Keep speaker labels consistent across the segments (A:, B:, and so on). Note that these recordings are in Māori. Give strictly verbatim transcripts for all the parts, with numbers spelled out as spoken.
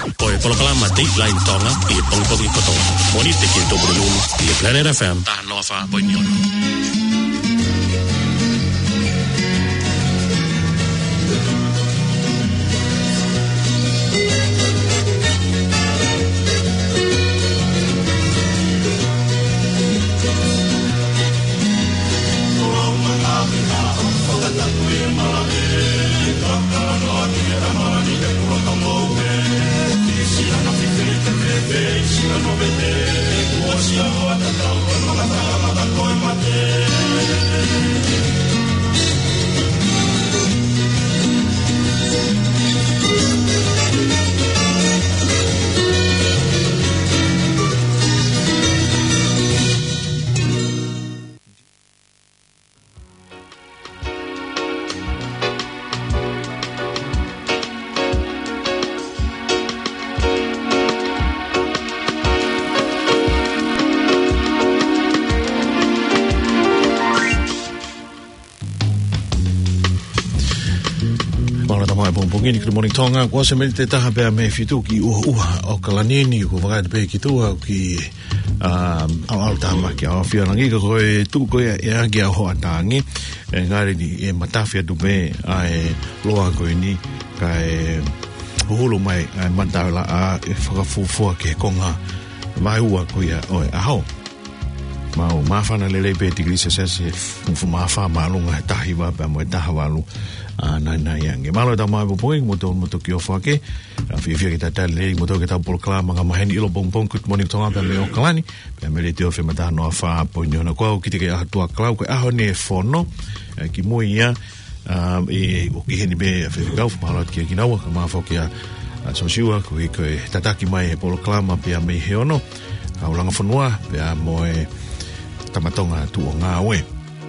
A: Oe polokalama te lain tonga i pongpongi kotonga. Moni te kinto brululu i Planet F M ta no fa boiniono.
B: Ngini ki morning tonga kwa se mele te taha pea me fitu ki uha uha o kalanini ko wakaita pe ki tua ki um, au au tama ki au whiarangi ka koe tuku koe e agi au hoa tangi e ngare ni e matawhia tu me ai loa koe ni ka e uhulu mai ai mantawela a e whakafufua ke konga mai ua koe a oe aho mau mawhana lele pe tigrisa sese mfu mawha maalunga he tahi wa pea mo e taha walu a na na yang e malo ta mai po mo to mo to ki ofake a fi fi ta ta le mo to ke ta por klama nga maheni ilo bong bong good morning tonga pe me o kalani pe me le te o fe mata no fa po nyona ko ki te ke a tua klau ko a hone fono ki mo ia a e o ki heni be fe ga fu malo ki ki nawa ka ma fo ki a so siwa ko ko tataki mai e por klama pe me he ono a ulanga fonua pe a mo e tamatonga tu o nga we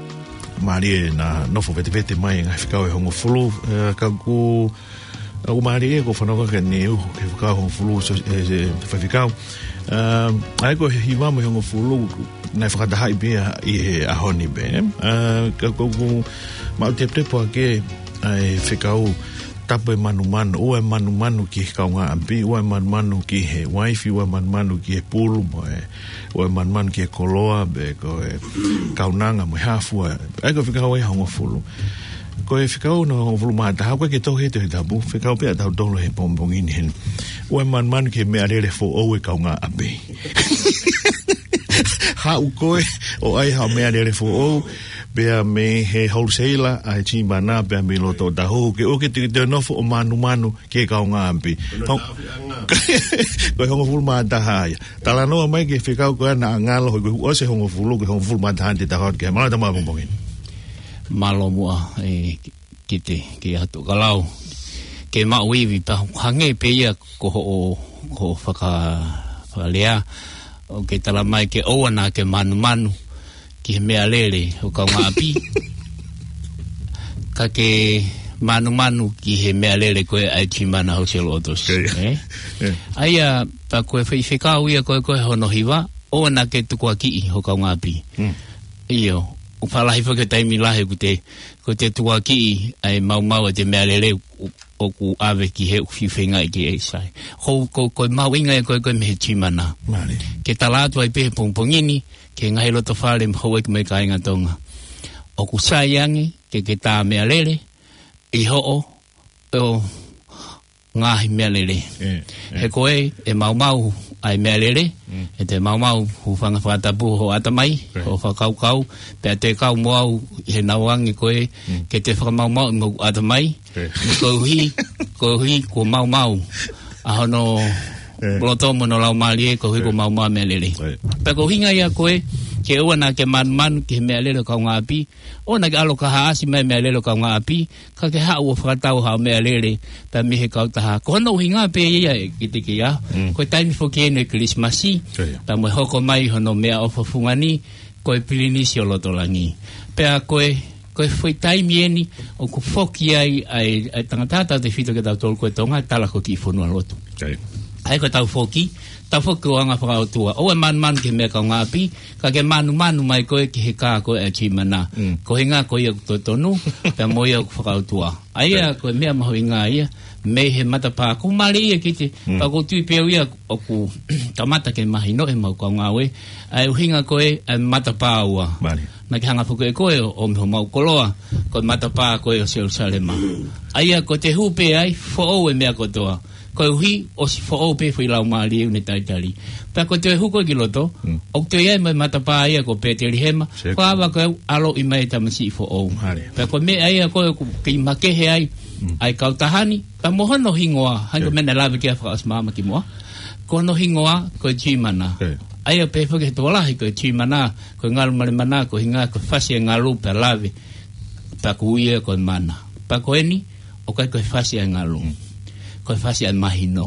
B: Marie na nofo vete vete mai nga fikau e hongo fulu ka ku o Marie ko fanoka ke ne u ke fikau hongo fulu so e fikau um ai ko hi vamo hongo fulu na fikada hai be e a honi be ka ko ma te te po ke ai fikau tapo manu manu o manu manu ki ka nga ampi o manu manu ki he wifi o manu manu ki e pulu mo e o manu manu ki e koloa be ko e kaunanga mo hafu ai ko fika o hongo fulu ko e fika o no fulu ma ta ko ke to he te tabu fika o pe ta dolo he pombong in hen o manu manu ki me arele fo o e ka nga ampi ha u ko o ai ha me arele fo o bea me he wholesaler ai chi mana bea me loto da ho ke o ke te te nofo o manu manu ke ka nga ampi ko hongo fulu ma ta ha tala no mai ke fika ko na ngalo ko o se hongo fulu ko hongo fulu ma ta te ta hot ke mala ta ma bombongin
C: malo mua e kite ke atu kalau ke ma wivi pa hange pe ia ko o ko faka lea o ke tala mai ke o na ke manu manu ki mea lele o ka ngā api ka ke manu manu ki he mea lele koe ai ti mana hau selo otos eh? yeah. Aia pa koe whai whekau ia koe koe hono hiwa o na ke tukua ki o ka ngā api mm. Iyo o whalahi whake taimi lahe ko te ko te tukua ki ai mau mau te mea lele o ku ave ki he uwhiwhenga i ki e sai ho ko koe mau inga e koe koe me he ti mana Mare. Ke talatu ai pehe pongpongini ke ngai loto whare mhau e me ka inga tonga. O ku saiangi ke ke tā mea lele, i ho o, o ngāhi mea lele. Yeah, yeah. He koe e mau mau ai mea lele, mm. E te mau mau hu whanga whatapu ho atamai, right. Ho whakau kau, pea te kau moau he nauangi koe, mm. Ke te whaka mau mau i mau atamai, right. Ko hui, ko hui ko mau mau, ahono... Loto mo no lau mali ko hui ko mau mau mea lele. Pe ko hinga ia koe ke ua na ke man man ke mea lele ka ngā api. O na ke alo ka haasi mea mea lele ka ngā api. Ka ke hau o whakatau hao mea lele. Pe mihe kau taha. Ko hana uhinga pe ia e kite ki ia. Koe taimi whoki ene Christmasi. Pa mo hoko mai hono mea ofa fungani. Koe pilinisi o loto langi. Pe a koe koe whai taimi eni o ku whoki ai ai tangatata te whito ke tau tolu koe tonga. Tala ko ki whunua loto. Okay. Ai ko tau foki, tau foki o anga whakautua. O e manu manu ke mea kau ngāpi, ka ke manu manu mai koe ki he kā koe e chi mana. Mm. Ko he ngā koe ia to tonu, pia mo ia whakautua. Ai ia koe mea maho i ngā ia, me he matapa ko mali e kite pa ko tu pe ia o ku tamata ke mahino e mau ka ngawe ai hinga ko e matapa wa
B: mali
C: na ke hanga fuko e ko o mo mau koloa ko matapa ko e o Jerusalema ai ko te hupe ai fo o e me ko toa ko hui o si fo o pe foi la mali ne tai tali pa ko te huko ki loto o te ia me matapa ai ko pe te rihema ko ava ko alo i mai tamasi fo o pa ko me ai ko ki makehe ai ai kautahani pa mohono hingoa hango okay. Mena lave kia whaka asmama ki moa ko no hingoa ko chimana okay. Ai a pefo ke tolahi ko chimana ko ngalu mare mana ko hinga ko fasi ngalu pa lave pa ko uia ko mana pa ko eni o kai ko fasi ngalu mm. Ko fasi al mahino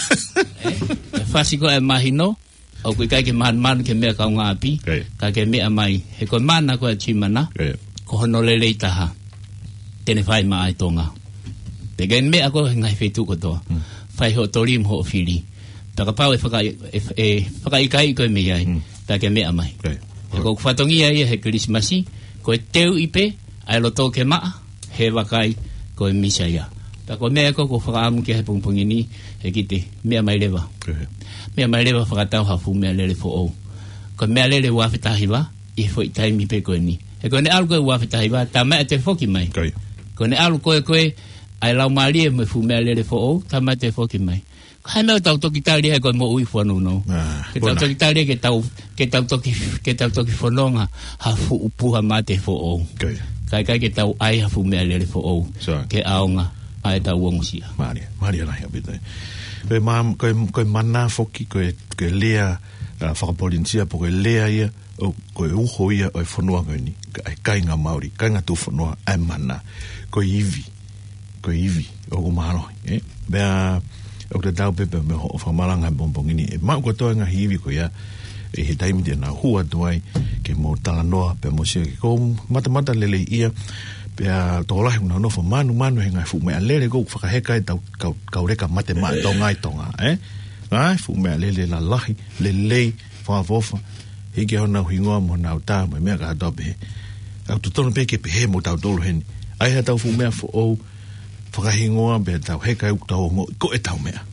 C: eh fasi ko al mahino o ko kai ke man man ke me ka ngapi okay. Ka ke me mai he ko mana ko chimana okay. Ko no lele taha tene fai mai tonga Pegen me ako ngai fetu ko to. Fai ho torim ho fili. Ta ka pau e faka e faka i kai ko me ai. Ta ke me amai. Ko fatongi ai he Christmasi ko teu ipe ai lo to ke ma he wakai ko misaya. Ta ko me ko ko faka am ke he pungpungini he kite me amai leva. Me amai leva faka tau ha fu me lele fo o. Ko me lele wa fita hiwa i fo tai mi pe ko ni. E ko ne algo wa fita hiwa ta me te foki mai. Ko ne algo ko ko ai lau mali me fu me lele fo o tamate fo ki mai kai me tau toki tali ko mo ui fo no no ke tau toki tali ke tau ke tau toki ke tau toki fo longa ha fu upu ha mate fo o kai kai ke tau ai ha fu me lele fo o ke aonga ai tau wongusia
B: mali mali la ya bite ko mam ko ko manna fo ki ko ko lea fa policia po ko lea ia o ko u ho ia o fo no ngani kai kai nga mauri kai nga tu fo no ai manna ko ivi ko ivi o ko malo eh bea o te tau pepe me ho fa malanga bombongini e ma ko to nga hivi ko ya e he taimi de na hua doai ke mo tala noa pe mo se ko mata mata lele ia bea to la no no fo manu manu nga fu me lele go fa he kai tau ka reka mate ma to ngai tonga eh ai fu me lele la lahi lele fa fofa e ke ona hingoa mo na uta mo me ka dobe au tu tono pe ke pe he mo tau dolo hen ai ha tau fu me fo o whakahingoa be tau heka u tau mo ko e tau mea.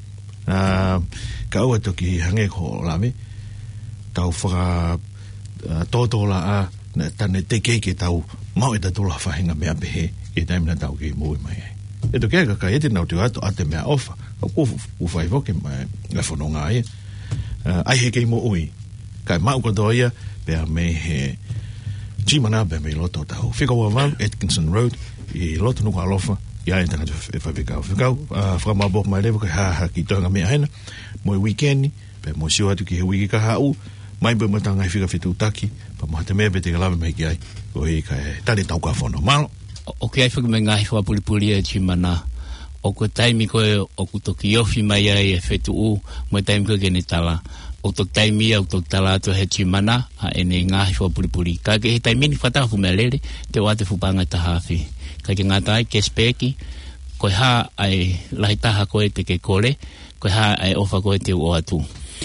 B: Uh, ka ua toki hange ko lame, tau whaka uh, tōtola a na tane te keike tau mau e tatola whahinga mea pehe e taimina tau ki mui mai. E to kea ka e te nau te ato ate mea ofa, ka ku whai whoke mai e whanonga e. Uh, ai he kei mo ui, kai mau kotoa ia, pea me he chimana be me loto tau. Whika wawaru, Atkinson Road, i loto nuka alofa, ia e tangata e whawhikau. Whikau, whakamabo mai lewa kai haha ki toanga mea hena, mo e weekendi, pe mo siwa atu ki he wiki ka hau, mai pe mo tanga i whika whitu taki, pa mo hata mea pe te kalame mai ki ai, o e kai tane tau ka whono. Malo?
C: O ke ai whaka me ngahi whapuripuri e chimana, o ko taimi koe o ku toki ofi mai ai e whetu u, mo taimi koe kene tala. O tok taimi au tok tala atu he chimana, ha ene ngahi whapuripuri. Ka ke he taimi ni whataha fumelere, te wate fupanga tahawhi. Ka ke ngata ai ke speki, koe ha ai lahi taha koe te ke kore, koe ha ai ofa koe te o atu.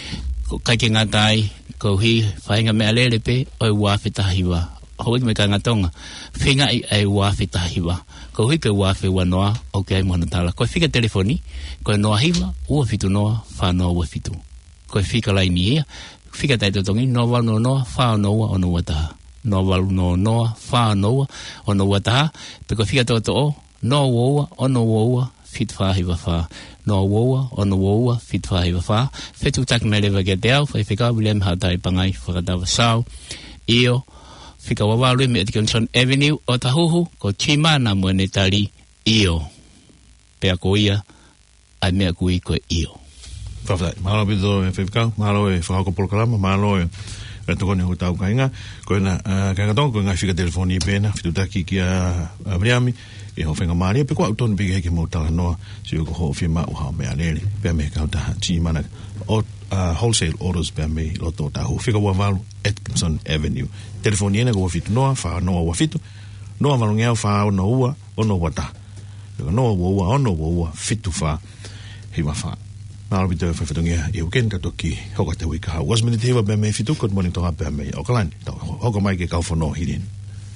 C: Ka ke ngata ai, ko hi whainga mea lere pe, oi wafe tahiwa. Hoi me ka ngatonga, whinga ai ai wafe tahiwa. Ko hui ke wafe wanoa, o ke ai mohana tala. Koe whika telefoni, koe noa hiwa, ua fitu noa, wha noa ua fitu. Koe whika laini ia, whika taitotongi, noa wau no noa, wha noa o noa taha. Noa wau no noa, wha noa o noa taha. Pe koe whika toto o, noa woua, o noa woua, fit wha hiwa wha. Noa woua, o noa woua, fit wha hiwa wha. Whetu tak me lewa ke te au, whai whika William Hatai Pangai, whakatawa sau, io, whika wawaru me Atkinson Avenue o Tahuhu, ko chimana mwene tali io. Pea ko ia, ai mea kui ko io.
B: Whawhai, mahalo pito e whikau, mahalo e whakako polokalama, mahalo e e tokone ho tau kainga, ko ena kangatonga, ko ngai whika telefoni e pēna, whitutaki ki a Briami, e ho whenga maria, pe kua utonu piki heke mo tala noa, si o ko ho whima o hao mea lele, pea me kautaha chimana, o Uh, wholesale orders pe me loto tahu fica wawalu Atkinson Avenue telefoni ena go fitu noa fa noa wa fitu noa malungea fa no ua ono wata noa ua ono ua fitu fa hiwa fa na bito fa fitu ngea e ukenda toki hoka te wika was minute hiwa pe me fitu good morning to ha pe me okalani hoka mai ke ka fo no hidin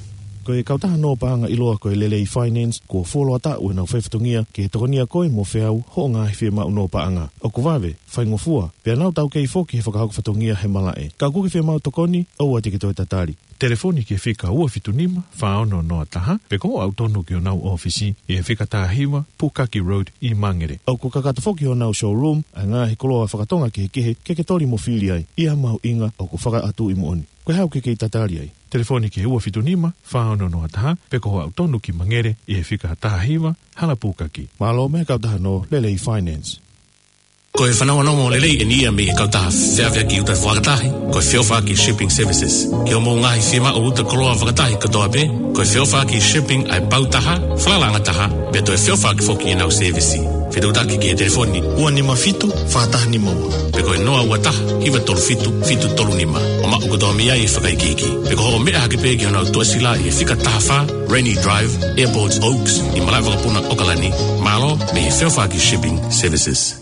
B: ko e kautaha no paanga iloa ko e Lelei Finance ko folo ata o na whaifatongia ke tokonia koe mo whiau ho ngā he whia no paanga. O ko vave, whaingofua, pia nau tau kei foki he whakahako whatongia he malae. Ka kuki whia mau tokoni, au a te kitoe tatari. Telefoni ke whika ua fitunima, whaono noa taha, pe ko au tonu ki o nau ofisi, e whika taha hiwa, Pukaki Road i Mangere. Au ko kakata whoki o nau showroom, a ngā he koloa whakatonga ke he kehe, ke ke tori mo whili ai, ia mau inga, au ko whaka atu i mooni. Koe hau ke kei tatari ai. Telefoni ke ua fitunima, whaono noa taha, pe ko au tonu ki Mangere, e whika taha hiwa, hala Pukaki. Malo me kautaha no Lelei Finance.
A: Ko e whanau anō mō lelei e nia me e kautaha whiawhia ki uta whakatahi, ko e whiawhaki shipping services. Ki o mō ngahi whima o uta koroa whakatahi katoa pe, ko e whiawhaki shipping ai pautaha, whalalangataha, pe to e whiawhaki whoki e nau servicei. Whitautaki ki e telefoni, ua nima fitu, whakataha nima ua. Pe ko e noa ua taha, hiwa tolu fitu, fitu tolu nima. O ma uko toa mia i whakaikiki. Pe ko ho mea hake pe ki o nau tuasila i e whika taha wha, Rainy Drive, Airports Oaks, i malai whakapuna Okalani, malo me e whiawhaki shipping services.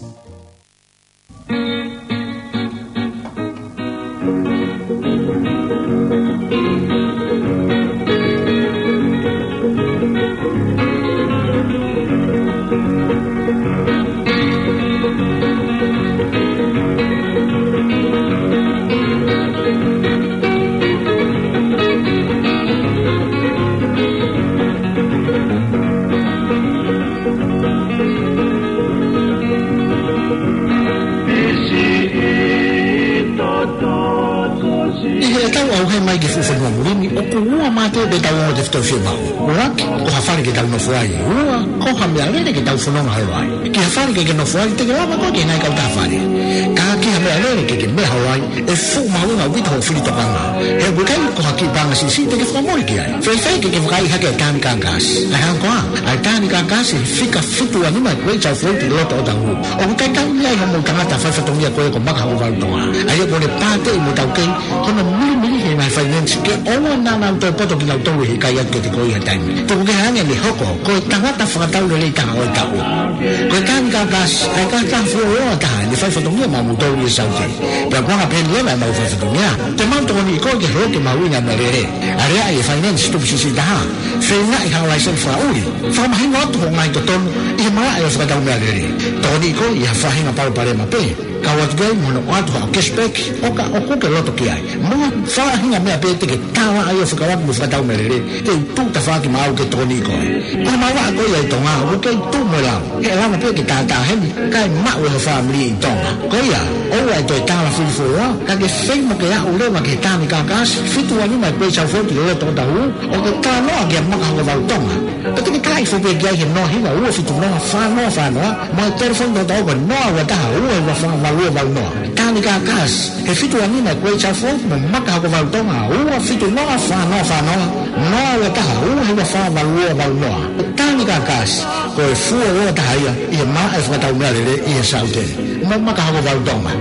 D: Funong Hawaii. Ki hafari ke ke no fuai te ke lama ko ke nai kau tafari. Ka ki ha mea lere ke ke me Hawaii e fu maunga wita ho fili tokanga. He bukai ko haki banga sisi te ke whamoi ki ai. Fai fai ke ke whakai hake e tani kangas. Ai hang koa, ai tani kangas e fika fitu anima e kwei chau fuai te loto o tangu. O bukai tau mea i homo tangata whai whatongia koe ko maka hau wau tonga. Ai e kone pāte i mo tau kei, kona mili mili he mai finance ke owa nana au toi poto ki lau tau he kai atu te koi ha taimi. Tuku ke hange ni hoko, koe tangata whakatau le lei tanga oi tau. Koe tani kakas, ai ka ka fua oa taha, ni whai whatongia ma mutau i saute. Pea kuanga pen lewa ma whai whatongia. Te manto ni koe ke hoke ma uina ma rere. Are ai e finance tupu sisi taha. Whenga i hao laisen wha uri. Whamahinga atu ho ngai to tonu, i maa ai o whakatau mea rere. Toni koe i ha whahinga pau pare ma pe. Ka watu gai mono atu hao cashback, oka o kuke loto ki ai. Mua whahinga mea pe te ke tawa ai o whakawatu mo whakatau mea rere. Te uputa whaki ma au ke toni koe. Koe ma waa koe ai tonga, o kei tu mo lau. Ke lama pe ke tātā hemi, kai mau he family i tonga. Koe ia, o ai toi tāla whiwhua, ka ke whaimo ke au lewa ke tāni kākas, fitu anima e koe chau whoti o leto tahu, o ke tā noa ke maka hanga wau tonga. Pete ke kai whupe ki ai he noa hinga, ua fitu noa whanoa whanoa, mai telefon do tau ka noa wa taha, ua wa whangalua wau noa. Tāni kākas, he fitu anima e koe chau whoti, mo maka hanga wau tonga, ua fitu noa whanoa whanoa, noa wa taha, ua he wa whangalua wau noa. Tāni kākas, koe fua ua taha ia, ia maa e whakatau mea rere, ia saute. Mo maka hanga wau tonga.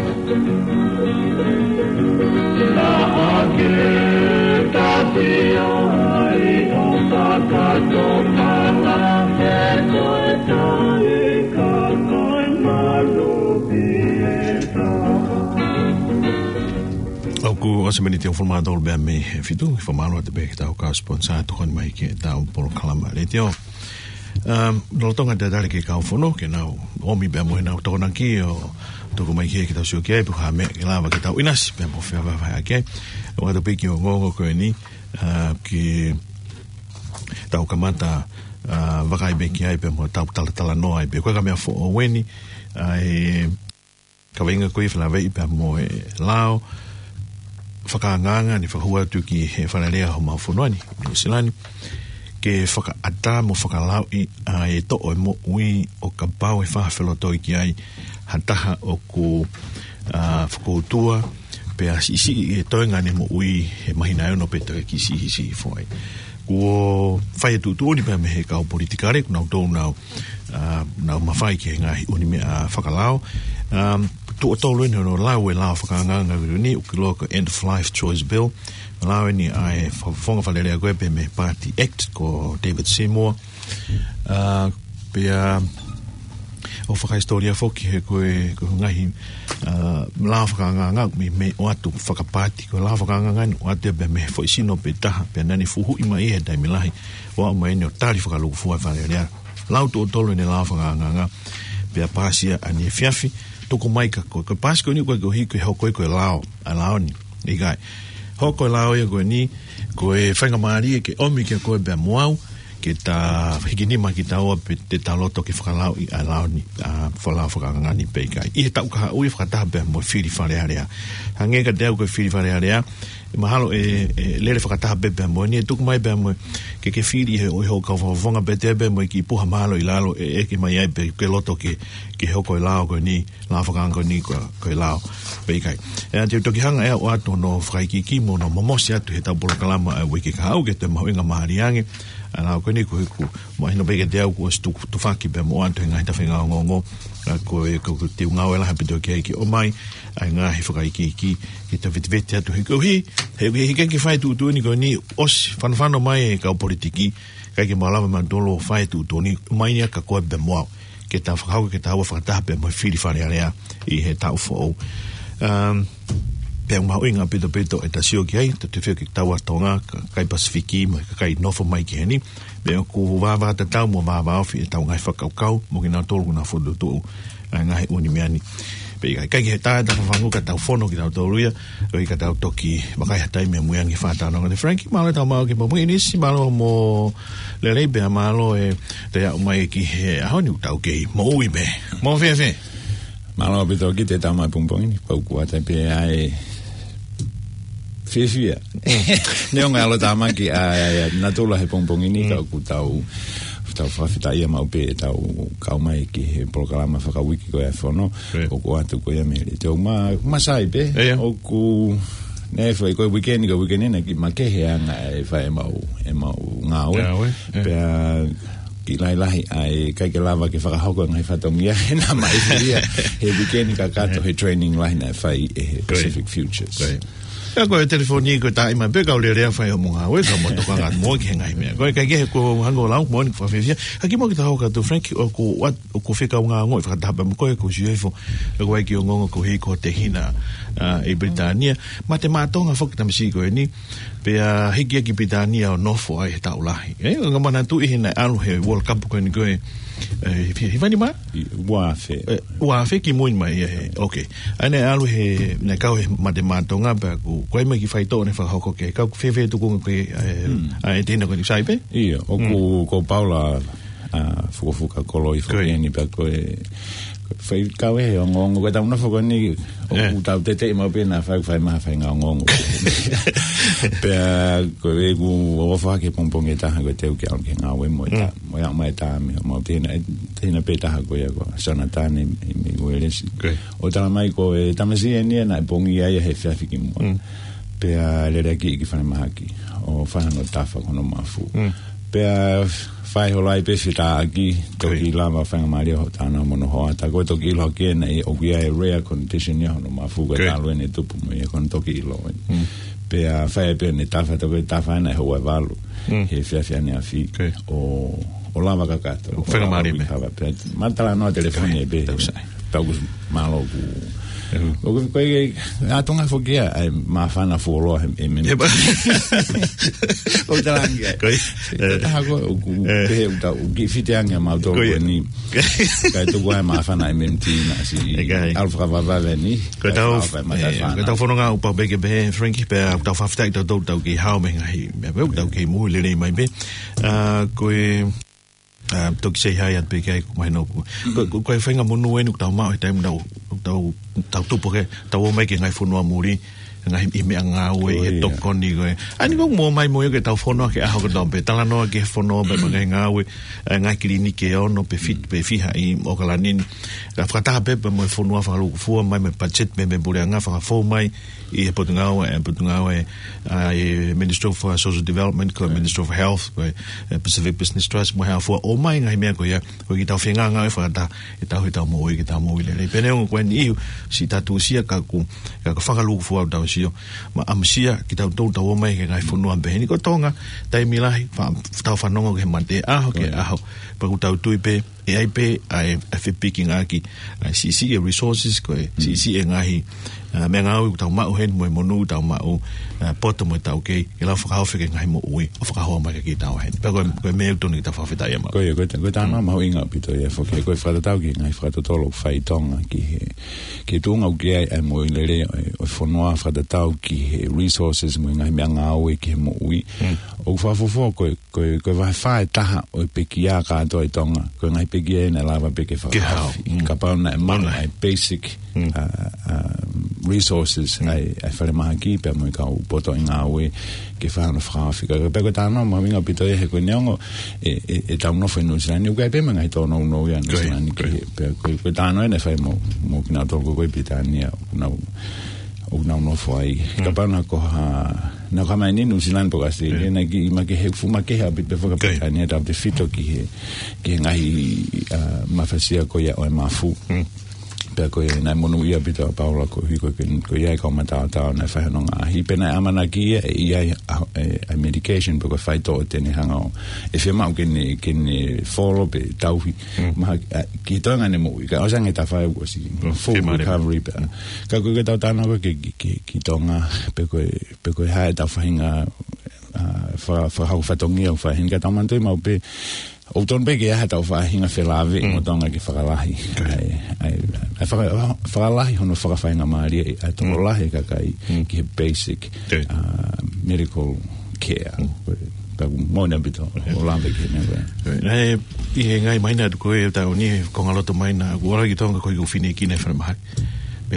B: Aku asa meni te formato ol bea me fitu formalo te be tau ka sponsor to kon mai ke tau por kalama le tio um no tonga de dale ke ka fono ke nau o mi be mo na to na ki o to ko mai ke ke tau sio ke pu ha me ke lava ke tau inas be mo fe va va ke o to pe ki o ngo ko ni ki tau kamata va kai be ki ai be mo tau tala tala no ai be ko ka me fo o weni ai ka venga ko i fla ve be mo lao whakanganga ni whakahua tu ki he whanarea ho mawhunani New Zealand ke whakaata mo whakalau i a e to o mo ui o ka pau e whahawhelotoi ki ai hantaha o ku whakoutua pe a si isi e toenga ne mo ui he mahina eo no pe taka ki si hisi i fwai kua whai atu tu ni pe me he kau politikare kunau tau nau nau mawhai ki he ngahi uni me a whakalau tu o tolu ina no lau e lau whakanganga ni uki loka End of Life Choice Bill lau ni ai whonga whalerea koe pe me Party Act ko David Seymour uh, pe a o whaka historia foki he koe ko ngahi la whakanganga me me o atu whakapati ko la whakanganga o atu be me fo sino pe taha pe nani fuhu ima e dai milahi o mai no tali whakaluku fua whare rea lau to tolo ne la whakanganga pe pasia ani fiafi toko mai ka ko ko pas ko ni ko ko hi ko ho ko ko lao a lao ni i gai ho ko lao e ko ni ko e whanga maari ke omi ke ko be moau ke ta hikini ma ki ta o pe te taloto ki whakalao i a lao ni a whalao whakanganga ni pe kai i he tau kaha ui whakataha be mo whiri whare area hange ka deo ko whiri whare area e mahalo e, e lere whakataha be be mo ni e tuku mai be mo ke ke whiri he oi ho ka whawhonga be te be mo ki puha mahalo i lalo e eke mai ai pe ke loto ke ke hoko i lao ko ni la whakanga ni ko i lao pe kai e a te toki hanga e o ato no whaiki ki mo no momosi atu he tau pula kalama e wiki ka au ke te mahuinga mahariange ana ko ni ko ku mo hino be ke te au ko stu tu faki be mo anto ngai ta whenga ngongo ko ko te unga wela hape to ke ki o mai ai nga he whakai ki ki ki te vit vit atu he ko hi he he ke ki fai tu tu ni ko ni os fan fan mai ka politiki ka ki malama mandolo fai tu tu ni mai ni ka ko be mo ke ta whakau ke ta wa whakata be mo fili fare area i he tau fo um pe un mau inga pito pito e tasio ki ai te te whio ki taua tonga kai Pasifiki mai kai nofo mai ki heni pe ku wawa te tau mo wawa ofi e tau ngai whakaukau mo ki nga tolu kuna whodo tuu ngai uni meani pe kai kai he tae ta whangu ka tau whono ki tau toluia o i ka tau toki makai hatai mea muiangi whātānonga te Frankie malo tau mau ki mo inisi malo mo le rei bea malo e te au mai ki he aho ni utau ki mo ui be mo whea whea
E: malo pito ki te tau mai pungpongi pau kua tai pe ai fia ne onga alo tama ki a na tola he pongpong ini ka ku tau tau fafita ia mau pe tau kau mai ki he programa whaka wiki ko e whono o ku atu ko ia meri te o ma masai pe o ku ne fai ko weekend ko weekend ina ki make he anga e whai e mau e mau ngau pe ki lai lahi ai kai ke lava ke whakahoko ngai whatongia he na mai whiria he weekend ka kato he training lahi na whai e Pacific Futures
B: ya ko telefoni ko ta ima be ka le rea fa mo ha we ka mo to ka mo ki ngai me ko ka ke ko hango la mo ni fa fe aki mo ki ta ho ka to Frank o ko wat o ko fe ka nga ngo fa ta ba mo ko ko jefo ko ki ngo ko hi ko te hina e Britania ma te ma tonga fo ka msi ko ni pe a hiki ki Britania no fo ai ta ulahi e nga mana tu i hina alu he World Cup ko ni ko e hi vani ma
E: wa fe
B: wa fe ki mo mai okay ane alu he na ka he ma te ma tonga ba ko ko mai ki fai to ne fa hoko ke ka fe fe tu ko ke ai tena ko ni sai pe
E: ia o ko ko Paula a fu fu ka kolo i fo ni pa ko fai ka we o ngongo ko ta una fo ni o ta te te mo pe na fa fa ma fa ngongo pe ko we ku o fa ke pong pong eta ko te ke ke nga we mo ta mo ya mai ta me mo te na te na pe ta ko ya ko Jonathan mi we le o ta mai ko ta me si ni na pong ia ia he fa fi ki mo pe le re ki ki fa ma ki o fa no ta fa ko no ma fu pe fai holai pe fita aki to ki lava fanga maria ho tana mono ho ata ko to ki lo ke nei o ki ai rare condition ya no ma fu ga talo ne tu mo ye kon to ki lo pe a fai pe ne ta fa to ta fa na ho valu he fia fia ne afi o o lava ka ka to
B: fanga maria me
E: pe mantala no telefoni be ta gus malo ku o ko e a tonga fo que ai ma fana fo lo e me o talangia ko ta ko o pe o ta o ki fite anga ma to ni ka to ko ma fana e me tina si alfa va va veni
B: ko ta ko ta fo no ga o pa be ke be Frankie pe ta fa fta ta to ta ki how me ngai me be ta ki mo le mai be ko e Um, toki sei hai at peke ko mai no ko ko whenga monu e nuk tau mau e taim tau tau tau tupo ke tau o mai ke ngai whunua muri ngai i mea ngā ue e tokoni koe ani ko mo mai mo e ke tau whunua ke aho ka dompe tala noa ke whunua pe mga ngā ue ngai kiri ke ono pe fit pe fiha i o ka lanini ka whakataha pe pe mo e whunua whakaluku fua mai me budget me me bure ngā whakafou mai i he potu ngāua e potu ngāua e Minister for Social Development ko Minister for Health ko Pacific Business Trust mo hea fua o mai ngai mea ko ia ko ki tau whenga ngā e whakata e tau he tau mo i ki tau mo i le pene o koe ni iu si tatu sia ka ku ka whakaluku fua tau sio ma amsia ki tau tau tau o mai ke ngai whunua beheni ko tonga tai milahi tau whanonga ke mate aho ke aho pa ku tau tui pe e ai pe ai fe picking aki ai C C resources ko C C e ngai me ngau tau mau hen mo monu tau mau poto mo tau ke e la fa fe ngai mo ui o fa ho ma ke tau hen pe ko ko me to ni ta fa fe ta ma
E: ko ye ko ko ta ma mau inga pito ye fo ke ko fa tau ki ngai fa to lo fai tonga ki ki tu ngau ke ai mo le le o fo no fa tau ki resources mo ngai me ngau e ki mo ui o fa fo fo ko ko ko va fa ta o pe ki ya ka to tonga ko ngai pe ki na la va pe ke fa ka pa na ma basic resources ai ai fare maha ki pe mo ka poto inga we ke fa na fra Afrika pe ko ta no ma minga pito e ko neongo e e ta no fe no sina ni ga pe ma ngai to no no ya no sina ni pe ko ta no ne fa mo mo kina to ko ko pitania na o na no foi ka pa na ko ha na ka mai ni no sina po ka se na ki ma ke he fu ma ke ha pe fo ka pitania da de fito ki ki ngai ma fasia ko ya o ma fu pe ko na monu ia bita Paula ko hi ko ko ia ko mata ta na fa no nga hi pe na amana ki ia a medication pe ko fa to tene hanga e fe ma ke ni ke ni follow pe tau ma ki to nga ne mo ka o sang eta fa ko si full recovery pe ka ko ta ta no ke ki ki to nga pe ko pe ko ha ta fa hinga fa fa ha fa to ngia fa hinga ta man to ma pe o ton be ke ha ta fa hinga fe lave mo tonga ke fa lahi ai ai ai fa fa lahi hono fa fa nga mari ai to lahi ka kai ki basic medical care pa mo na bito o lambe ke ne
B: ai i ngai mai na ko e ta ni ko ngalo to mai na ko ra ki tonga ko ku fini ki ne fa ma pe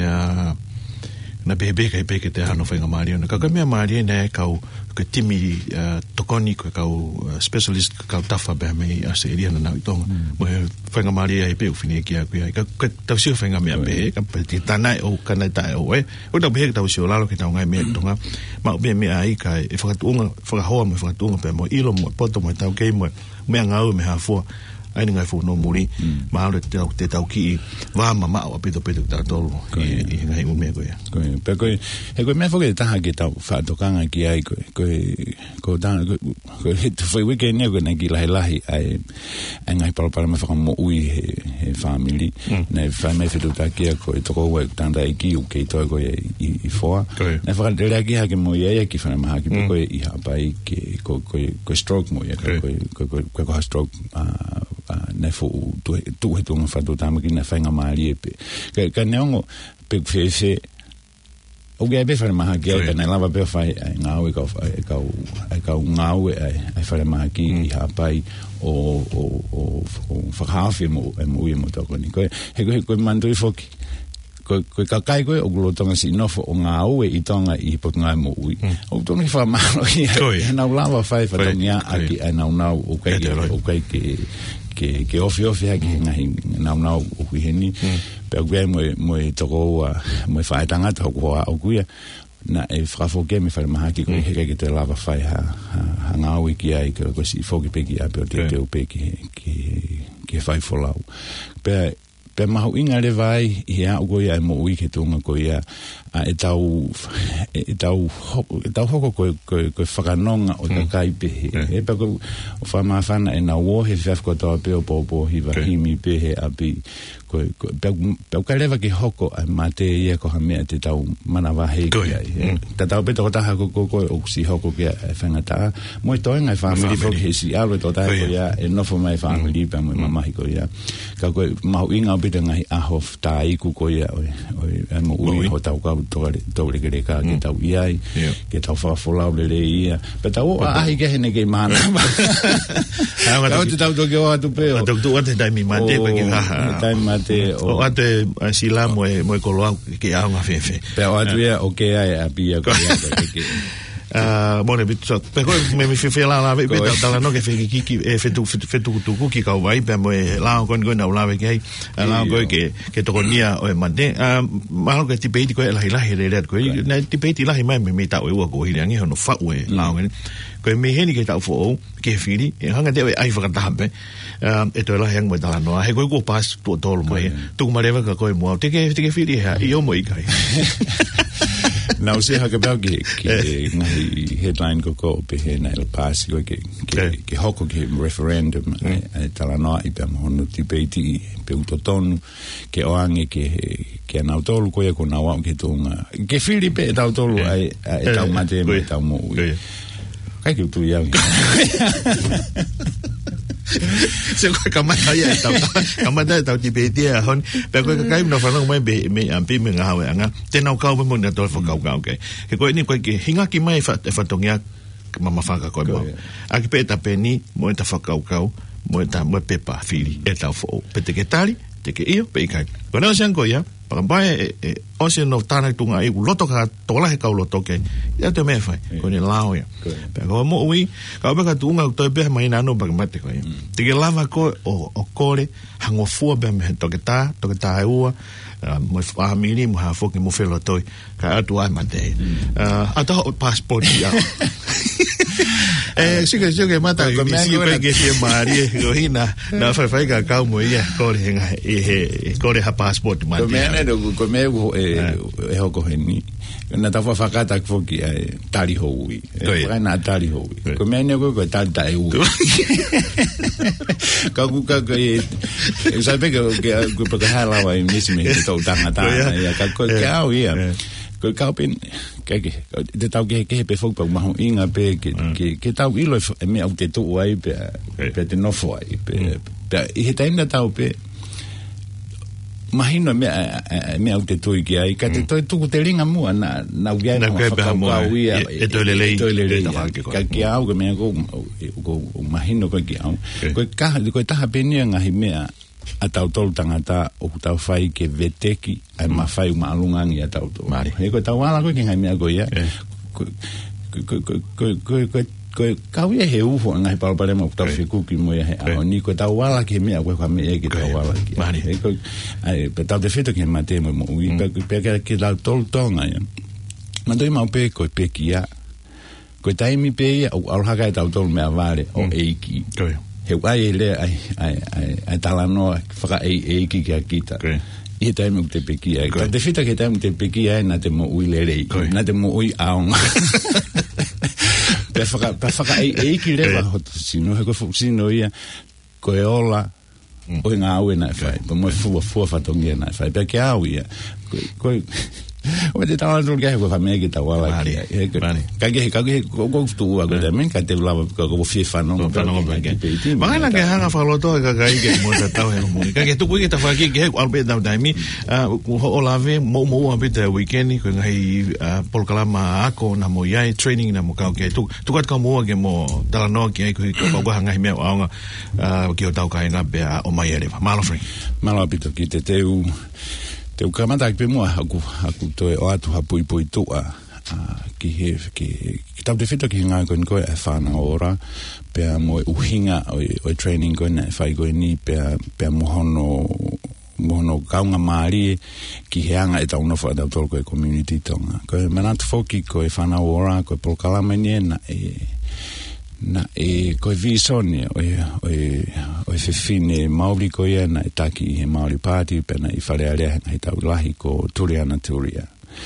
B: na bebe ka pe ke te hano fa nga mari na ka ka me mari ne ka ko timi tokoni ko ka specialist ka tafa be me ase ria na na tonga mo fa nga mari ai pe fini ki a ka ka ta si fa nga me be ka pe ti tana o kana ta o e o da be ka ta si o la lo ki ta ngai me tonga ma be me ai ka e fa tunga fa ho me fa tunga pe mo ilo mo poto mo ta ke mo me nga o me ha fo ai ngai fo no muri ma le te te tau ki va mama o pito pito ta tolo i ngai mo me ko ya
E: ko pe ko e ko me fo ke ta ha ke ta fa to kanga ki ai ko ko ko ta ko hit foi weekend ne ko na ki lai lai ai ngai para para me fa mo ui he family na fa me fe to ta ki ko to ko we tanda i ki u ke to ko i fo na fa de la ki ha ke mo ya ki fa ma ha ki ko i ha pai ke ko ko ko stroke mo ya ko ko ko ko stroke ne fo tu tu tu no fa do tama ki na fa nga mari pe ka ka neongo pe fe fe o ge be fa ma ki ka na lava pe fa nga o ka ka ka nga o ai fa ma ki ha pai o o o fa ha fi mo mo mo to ko ni ko he ko mando i foki ko ko ka kai ko o glo tonga si no fo nga o i tonga i po nga mo ui o tonga fa ma i na lava fa fa tonga aki na na o kai o kai ki ke ke ofi ofi ha ki ngai na na o ku heni pe gwe mo mo to go mo fa tanga to go o ku na e fra fo ke me fa ma ha ki ko he ke te lava fa ha ha nga o ki ai ko si fo ki pe ki a pe te ke o pe ki ki ki fa fo la pe pe ma ho inga le vai ia o go ia mo wi ke tunga ko ia e tau e tau e tau hoko ko ko ko whakanonga o ta kai pe e pa ko fa ma fa na na wo he fef ko to pe o po po hi va hi mi pe he abi ko pe pe ka leva ki hoko a mate ia ko ha me te tau mana va he ta tau pe to ta ha ko ko o si hoko ke fa na ta mo to nga family fo he si alo to ta ko ia e no fo mai family pe mo mama hi ko ia ka ko ma inga pe nga a hof ta i ku ko ia o o mo ui ho tau ka to to le ke ka ke tau ia ke tau fa fo la le ia pe tau a hi ke ne ke mana ha ma tau tau to ke o tu pe o
B: tu tu ate dai mi mate pe ke ha
E: dai mate
B: o ate si la mo mo ko lo ke a nga fe fe
E: pe o atu ia o ke ai a bia ko ia ke
B: ah bone bit so pe ko me mi fe fe la la pe ta la no ke fe ki ki e fe tu fe tu tu ku ki ka vai pe mo la ko ko na la ve ke la ko ke ke to nia o mate ah ma ko ti pe ti ko la la he le ko na ti pe ti la he mai me mi ta o ko hi ngi ho no fa we la ko me he ni ke ta fo ke fi ni e hanga de ai fa ta pe e to la hang mo ta no he ko ko pas to to mai tu ma le ka ko mo te ke te ke fi ri ha i o mo i kai
E: Now se ha ke ba ke ngai headline ko ko pe he na el pass ko ke ke hoko ke referendum e tala no i pe mo no debate pe utotonu ke oange ke ke na tolu ko ko na wa ke tunga ke Filipe ta tolu ai e ta mate me ta mo kai ke tu ya
B: se ko kamata ya ta kamata ta ti be dia hon pe ko kai no fa no mai be me am pe me nga ha nga te na ka mo na to fa ka ka ke ke ko ni ko ke hinga ki mai fa fa tongia mama fa ka ko mo a ki pe ta pe ni mo ta fa ka ka mo ta mo pe pa fili e ta fo pe te ke tali te ke io pe kai ko na san ko ya pa ba e o se no tana tunga i loto ka tola he ka loto ke ya te me fa ko ni lao ya pe ko mo wi ka ba ka tunga to pe mai na no ba mate ko ya te ke lava ko o o kore hango fu be me to ke ta to ke ta e ua mo family mo ha fo ke mo felo toi ka atu ai mate ata passport ya eh sí que sí que mata que sí que que se marie gohina na fa fa ka ka mo ya ko le nga e ko le ha passport ma
E: ko me ne ko me e e ho ko ni na ta fa fa ka ta fo ki tali ho wi e na tali ho wi ko me ne ko ko tal ta e u ka ku ka e sabe que que ko ka hala wa mi mi to ta ta ya ka ko ka wi ko ka pen ke ke de tau ke ke pe fo pa ma inga pe ke ke ke tau ilo me au te tu ai pe pe te no fo ai pe pe i ta ina tau pe mahino me me au te tu ki ai ka te tu tu te linga mu na na uia na
B: ka pa mo e to le le
E: to le le ka ki au ke me ko ko mahino ko ki au ko ka ko ta ha pe ni nga hi me a tau tolu tangata o tau whai ke veteki ai ma whai ma alungangi a tau tolu. He koe tau wala koe ke ngai mea koe ia. Koe kau ia he ufo ngai palapare ma tau whikuki mo ia he ao. Ni koe tau wala ke mea koe kwa mea ke tau wala ki. He koe, pe tau te wheto ke ma te mo mo ui. Pe ke tau tolu tonga ia. Mandoi mau pe koe pe ki ia. Koe taimi pe ia au alhaka e tau tolu mea vare o eiki. Koe. He wai le ai ai ai ai tala no fra ai ai ki ki kita i te mo te peki ai ko te fita ke te mo te peki ai na te mo ui le le na te mo ui aung pe fra pe fra ai ai ki le va sino he ko sino ia ko e ola o nga au na fai po mo fu fu fa tongia na fai pe ke au ia ko o te tawa tol ke ko fa me ki tawa la ki ka ke ka ke ko ko tu a ko men ka te lava ko ko fifa no
B: ka no ba ke ba na ke hanga fa lo to ka ka ke mo ta tawa mo ka ke tu ku ke ta fa ki ke al be da da mi o lave mo mo a bit weekend ko ngai pol kalama ako na mo yai training na mo ka ke tu tu ka ka mo ke mo tala no ke ko ko ko hanga me anga ki o tau ka ina be o mai ele malo free
E: malo bit ki te te u te ukamata ki pe mua aku aku toe o atu hapui pui tua ki he ki ki tau te whito ki ngā koe koe e whāna ora pea mo e uhinga o e training koe na e whai koe ni pea pea mohono mohono kaunga maari ki heanga e tau nofa e tau tolu koe community tonga koe manatu foki koe whāna ora koe polkalamanie na e na e koe visoni o e o e o e fefine Māori ko ia na e taki i he Māori Party pena i whare area hei tau lahi ko Turiana Turia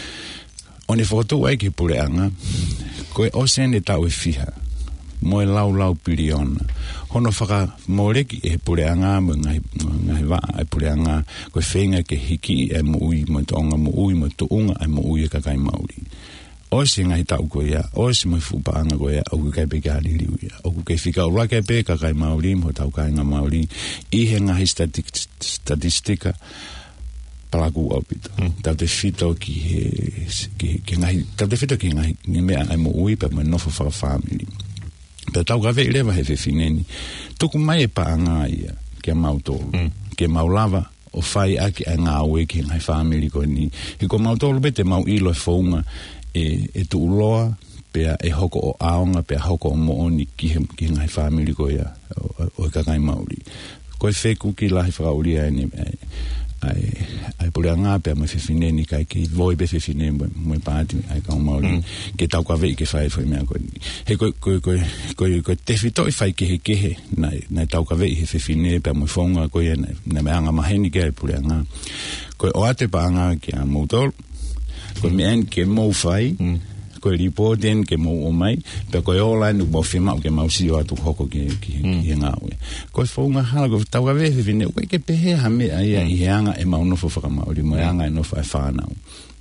E: o ne whotu ai ki pureanga koe o sene tau e fiha mo e lau lau piriona hono whaka mōreki e pureanga mo ngai ngai wa e pureanga koe whenga ke hiki e mo ui mo tonga mo ui mo tuunga e mo ui e kakai Māori o se ngai tau ko ia o se mo fupaanga ko ia o kai pe ka liu ia o kai fika o rake pe ka kai Māori mo tau kai nga Māori i he ngai statistika palaku au pito tau te fito ki he ki ngai tau te fito ki ngai ni mea ai mo ui pe mo nofo whaka family pe tau ka vei lewa he whewhineni tuku mai e paanga ia kia mautolu kia maulava o whai aki a ngā ue ki ngai family ko ni i ko mautolu be te mau ilo e whaunga e e tu loa pe e hoko o aonga pe hoko o mooni ki ki ngai family ko ia o ka kai Māori ko e feku ki lahi whakauri ai ni ai ai pura ngā pe mo fefineni kai ki voi be fefine mo mo pati ai ka Māori ke tau ka vei ke fai foi mea ko he ko ko ko ko ko te fito i fai ke he ke he na na tau ka vei he fefine pe mo fonga ko ia na me anga maheni ke pura ngā ko o ate pa anga ki a motor ko me en ke mo fai ko reporten ke mo o mai pe ko ola no mo firma ke mo si o atu hoko ke ki nga we ko fo nga ha go tawa ve vine ko ke pe ha me ai ai hanga e ma no fo fa ma o di mo hanga no fa fa na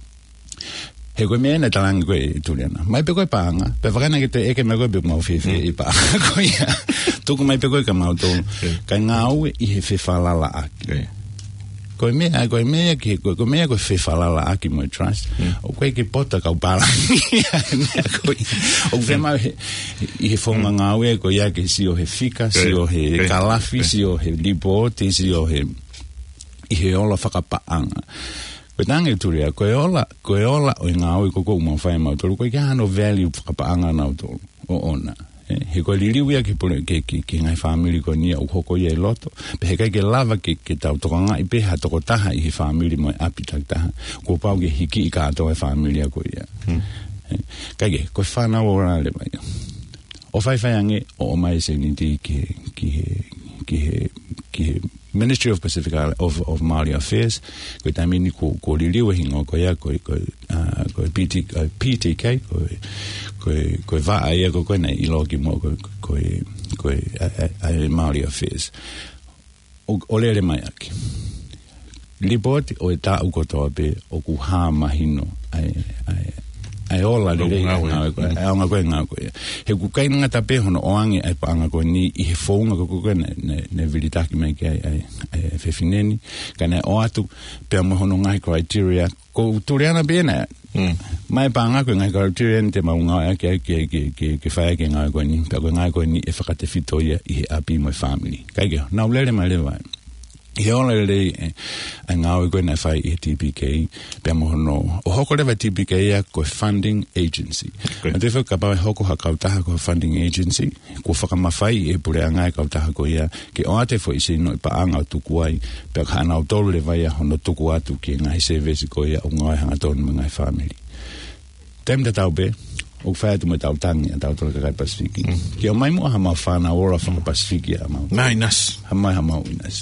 E: he ko me na talang ko italiana mai pe ko panga pe va na ke te e ke me go be mo fe fe i pa ko ya to ko mai pe ko ka ma to ka nga we i he fe fa la la aki ko me ai ko me ke ko me ko fe fala la aki mo trust o ko ke pota ka bala ko o ve ma i fo nga we ko ya ke si o he fika si o he kalafi si o he lipote si o he i he ola whakapa anga ko tange turia ko ola ko ola o nga we ko ko mo fa ma to ko ke ano value whakapa anga na to o ona he ko liliwia ke pole ke ke ke ngai family ko ni o ko ye loto pe he ke lava ke ke tau to nga i pe ha to ko taha i family mo apitak taha ko pa ke hiki ka to family ko ya ka ke ko fa na ora le mai o fai fai ange o mai se ni ti ke ke ke ke Ministry of Pacific Island, of of Māori Affairs ko tamini ko ko liliwa hingo ko ya ko ko ko P T P T K ko ko ko va ai ko ko nei ilogi mo ko ko ko ai Māori Affairs o ole le mai aki liboti o ta u ko to be o ku ha mahino ai ai ai ola le le nga ko ai nga ko nga ko he ku kai nga ta pe hono oangi ai pa nga ko ni i he fonga ko ko ne ne vilita ki mai ai ai fe fineni kana o atu pe mo hono nga criteria ko turiana bena mai pa nga ko nga criteria te ma nga ke ke ke ke ke fa ke nga ko ni pe ko nga ko ni e fa te fitoya i api my family kai ke na ulele mai le vai he ona le a ngau ko na fai e T P K pe mo no o hoko le T P K ya ko funding agency and if ka ba hoko ha ka ta ko funding agency ko fa ka mafai e pure anga ka ta ko ya ke o ate fo isi no pa anga tu kuai pe ka na to le vai ha no tu ku atu ke ngai service ko ya o ngai ha to no ngai family tem da tau be o fa tu mo tau tangi tau to ka Pacific ke o mai mo ha ma fa na ora fa Pacific ya ma
B: nai nas
E: ha mai ha ma unas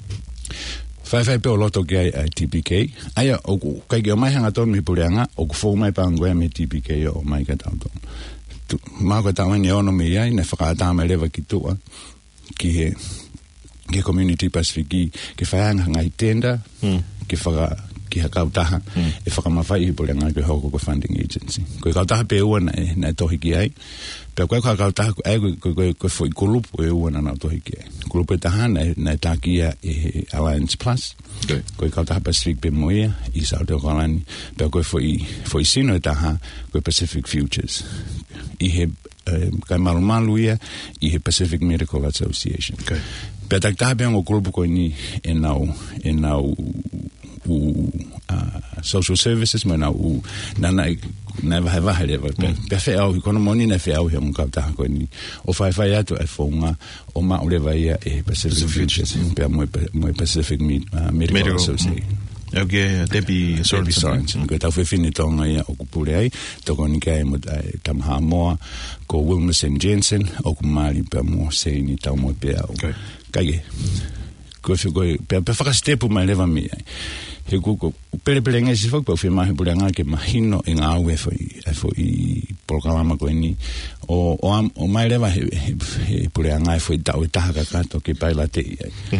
E: Fai fai pe o loto ke ai T P K. Aia, o kai ke o mai hanga tonu mi pureanga, o ku fōu mai pangoea me T P K o mai ka tau tonu. Mā koe tau eni ono me iai, ne whakaata mai lewa ki tua, ki he, ki Community Pacific, ki whai hanga ngai tenda, ki whaka, ki ha kautaha, e whakamawhai i pureanga ke hoko ko funding agency. Koe kautaha pe ua na e tohi ki ai, pe koe koe kautaha ai koe koe koe fo i kulupu e ua na nau tohi ki ai. Kulupu e taha na e tākia e Alliance Plus, koe kautaha Pacific pe moia, i South Auckland, pe koe fo i fo i sino e taha koe Pacific Futures. I he kai malu malu ia, i he Pacific Medical Association. Pe tak taha pe ango kulupu koe ni e nau, e nau u uh, social services ma na u na na na va va hele pe pe fe au kono moni na fe au he un kapta ko ni o fai fai atu e fonga o ma o le vai e Pacific Futures pe mo mo Pacific uh, Medical Association
B: okay debi
E: service science ko ta fe finito nga o kupure ai to ko ni kai mo tam ha mo ko Wilmus and Jensen o ku mali pe mo se ni ta mo pe au kai ko fe ko pe pe fa step mai leva mi he kuko pele pele ngai se fok pe fe mai pule nga ke mahino en awe foi foi programa ko ni o o o mai leva he pule nga foi ta o ta ka ka to ke pai la te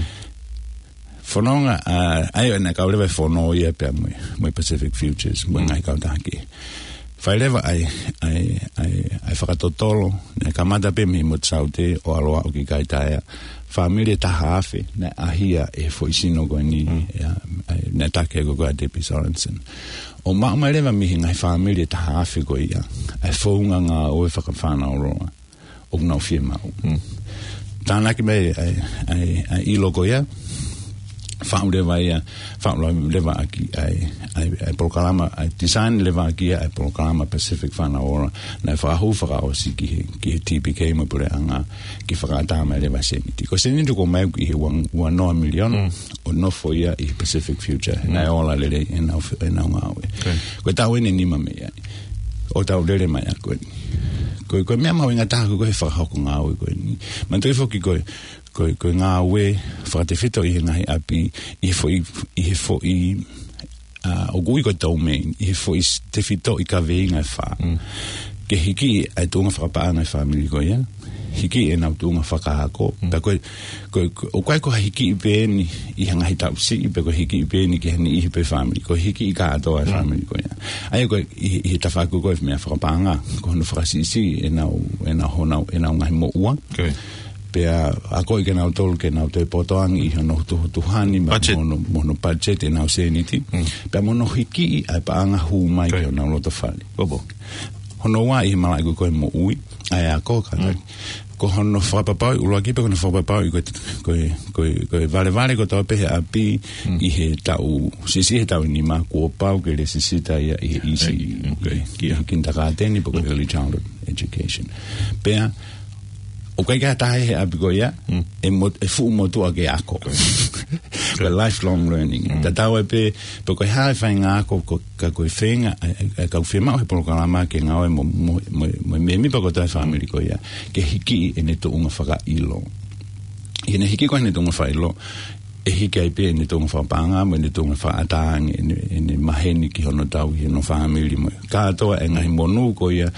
E: fononga ai na ka leva fono ia pe mo mo Pacific Futures mo ngai ka ta ke fai leva ai ai ai ai fa to tolo na kamada pe mi mo saute o aloa o ki kai ta family ta hafe na ahia e foi sino go ni na take go go de Sorensen o ma ma leva mi ngai family ta hafe go ia e fonga nga o fa ka fana o o no firma tana ki me ai ai i logo ia fa leva ia fa leva aki ai ai programa ai design leva aki ai programa Pacific fana ora na fa ho fa o si ki ki T P K mo pure anga ki fa ta ma leva se ti ko se ni ko mai ki one one no million o no fo ia i Pacific Future na ola le en au en au awe ko ta wene ni ma me ai o ta le mai ko ko ko me ma winga ta ko fa ho ko ngawe ko ni man to fo ki ko ko ko nga we fa te fito i nga api i fo i i fo i uh, o gui ko domain i fo is te fito i ka veinga fa mm. ke hiki ai tunga whakapaanga i family ko ia hiki e nau tunga whakahako mm. pe koe, koe, o koe ko hiki i pēni i hanga hi tau si pe ko hiki i pēni ki hani i pe family ko hiki i ka atoa i family ko ia ai koe i, i ta whaku koe mea whakapaanga ko hono whakasisi e nau e nau honau e nau ngahi mo ua okay. Pea a koe ke nau tolu ke nau te potoangi i hono tuhu tuhani budget. Mono, mono budget e nau seniti mm. Pea mono hiki i ai paanga hu mai okay. Ke o nau loto whali Bobo Hono wā i malai koe koe mo ui ai a koe kata mm. Ko hono whapapau uloa kipe kono whapapau i koe koe koe koe vale vale ko tau pehe a pi mm. I he tau sisi he tau ni ma kua pau ke le sisita ia i he isi mm. Koe ki a kinta ka ateni po koe early childhood education Pea o kai ka tahe he api ko ia mm. e, mo, e fu motu a ke ako ko lifelong learning mm. ta tau e pe pe koe hae whai ngā ako ko, ka koe whenga e kau whema o he polokalama ke ngau e mo mo, mo, mo me mi pa ko tai family ko ia ke hiki e ne to unga whaka ilo i ne hiki ko ne to unga whaka ilo e hiki ai pe e ne to unga whaka panga mo e ne to unga whaka atang e ne, e ne maheni ki hono tau i no family mo ka atoa e ngahi monu ko ia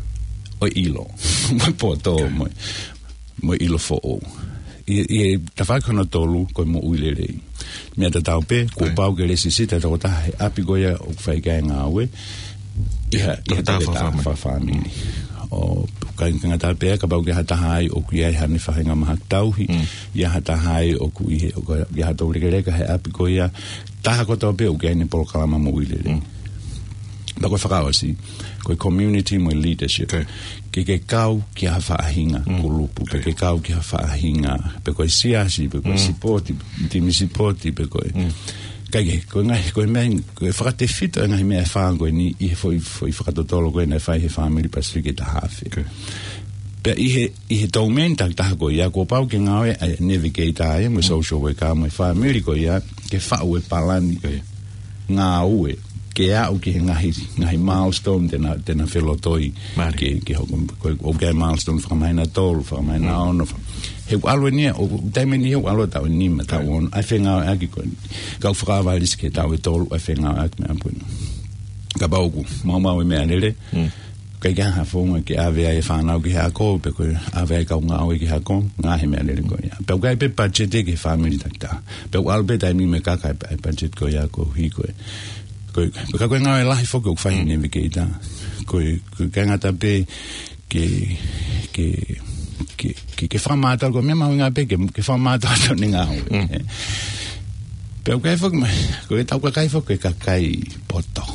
E: o ilo mo poto mo mo ilo fo o i i ta fa kono tolu ko mo uilere me ta tau pe ko pau ke le sisita ta ta api go ya o fai ga nga we ia ia ta fa family o ka nga ta pe ka pau ke hata hai o ku ia hani fa nga ma tau hi ia hata hai o ku i o ia hata le ke ka api go ya ta ko to pe o ke ni por kala mo uilere ba ko fa si ko community mo leadership okay. Ke ke kau ki ha whaahinga mm. Kulupu, pe ke kau ki ha whaahinga pe koe siasi, pe koe mm. sipoti timi sipoti, pe koe mm. kai ke, koe ngai, koe mea koe whakate fito e ngai mea whaangoe ni i he foi, foi whakatotolo koe nei whai he family Pacific e ta hawhi okay. Pe i he, i he taumenta taha koe ia, ko pau ke ngawe a navigate ae, mo social worker, mo family koe ia, ke whau e palani okay. Ngā ue ke au ki ngahi ngahi milestone tena tena felotoi ke ke ko o ke milestone fra maina tol fra maina on he alwe ni o time ni o alwe ta ni mata on I fenga aki ko ka fra valis ke ta o tol I fenga ak me ampun ka bauku mama we me anele ka ga ha fonga ke ave ai fa na ki ha ko pe ko ave ka nga o ki ha ko nga he me anele ko ya pe ga pe budget ke family ta pe albe ta ni me ka ka budget ko ya ko hi ko ko ka ko nga la fo ko fa ni me ke ta ko ko ka nga ta pe ke ke ke ke ke fa mata ko me ma nga pe ke ke fa mata to ni nga pe ko fo ko ta ko kai fo ke ka kai poto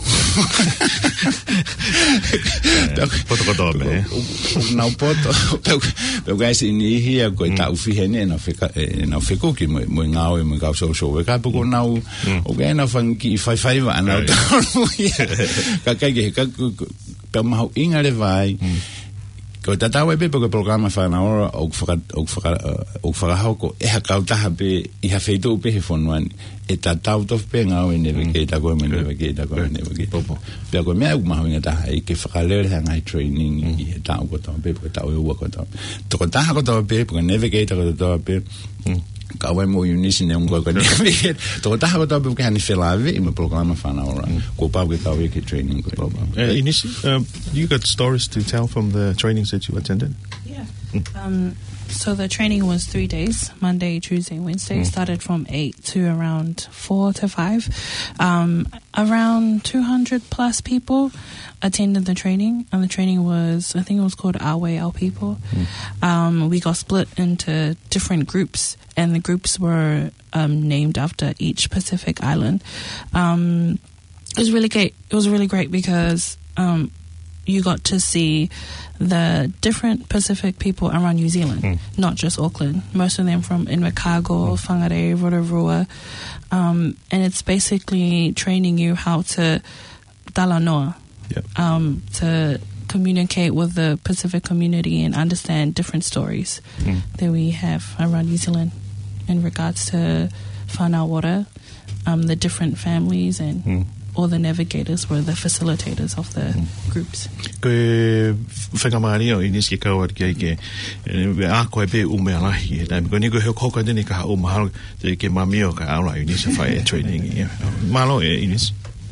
B: poto ko to me
E: na poto pe pe ko si ni hi ko ta u fi hene na fe na fe ko ki mo mo nga o mo ga so so ka po ko na o ga na fan ki fai fai va na ka ka ke ka pe ma ho inga le vai ko ta ta we pe ko programa fa na ora o fa o fa o fa ha ko e ha ka ta be i ha feito pe he fon wan e ta ta to pe nga o ne ke ta ko me ne ke ta ko ne ke popo pe ko me ma ho ta e ke fa le ha ngai training i ta ko ta pe ko ta o ko ta to ko ta ko ta pe ko ne ke ta ko ta pe ka we mo unisi ne un ko ko ne to ta ko ta pe ko ni fe lave i mo programa fa na ora ko pa ke ta we ke training ko
B: inisi you got stories to tell from the trainings that you attended
F: yeah um so the training was three days, Monday, Tuesday, Wednesday. Mm. Started from eight to around four to five. Um, around two hundred plus people attended the training, and the training was, I think it was called Our Way, Our People. Mm. Um, we got split into different groups, and the groups were um, named after each Pacific island. Um, it was really great. It was really great because um, you got to see the different Pacific people around New Zealand, mm. not just Auckland. Most of them from Invercargill, mm. Whangarei, Rotorua. Um, and it's basically training you how to talanoa, yep. um, to communicate with the Pacific community and understand different stories mm. that we have around New Zealand in regards to whanau water, um, the different families and mm. all the navigators were the facilitators of the mm. groups.
B: Ko whakamari o inis ke kau ki ke a koe pe ume alahi e taimi ko ni ko he koka dini ka o mahalo te ke mami o ka aula inis whai training malo e inis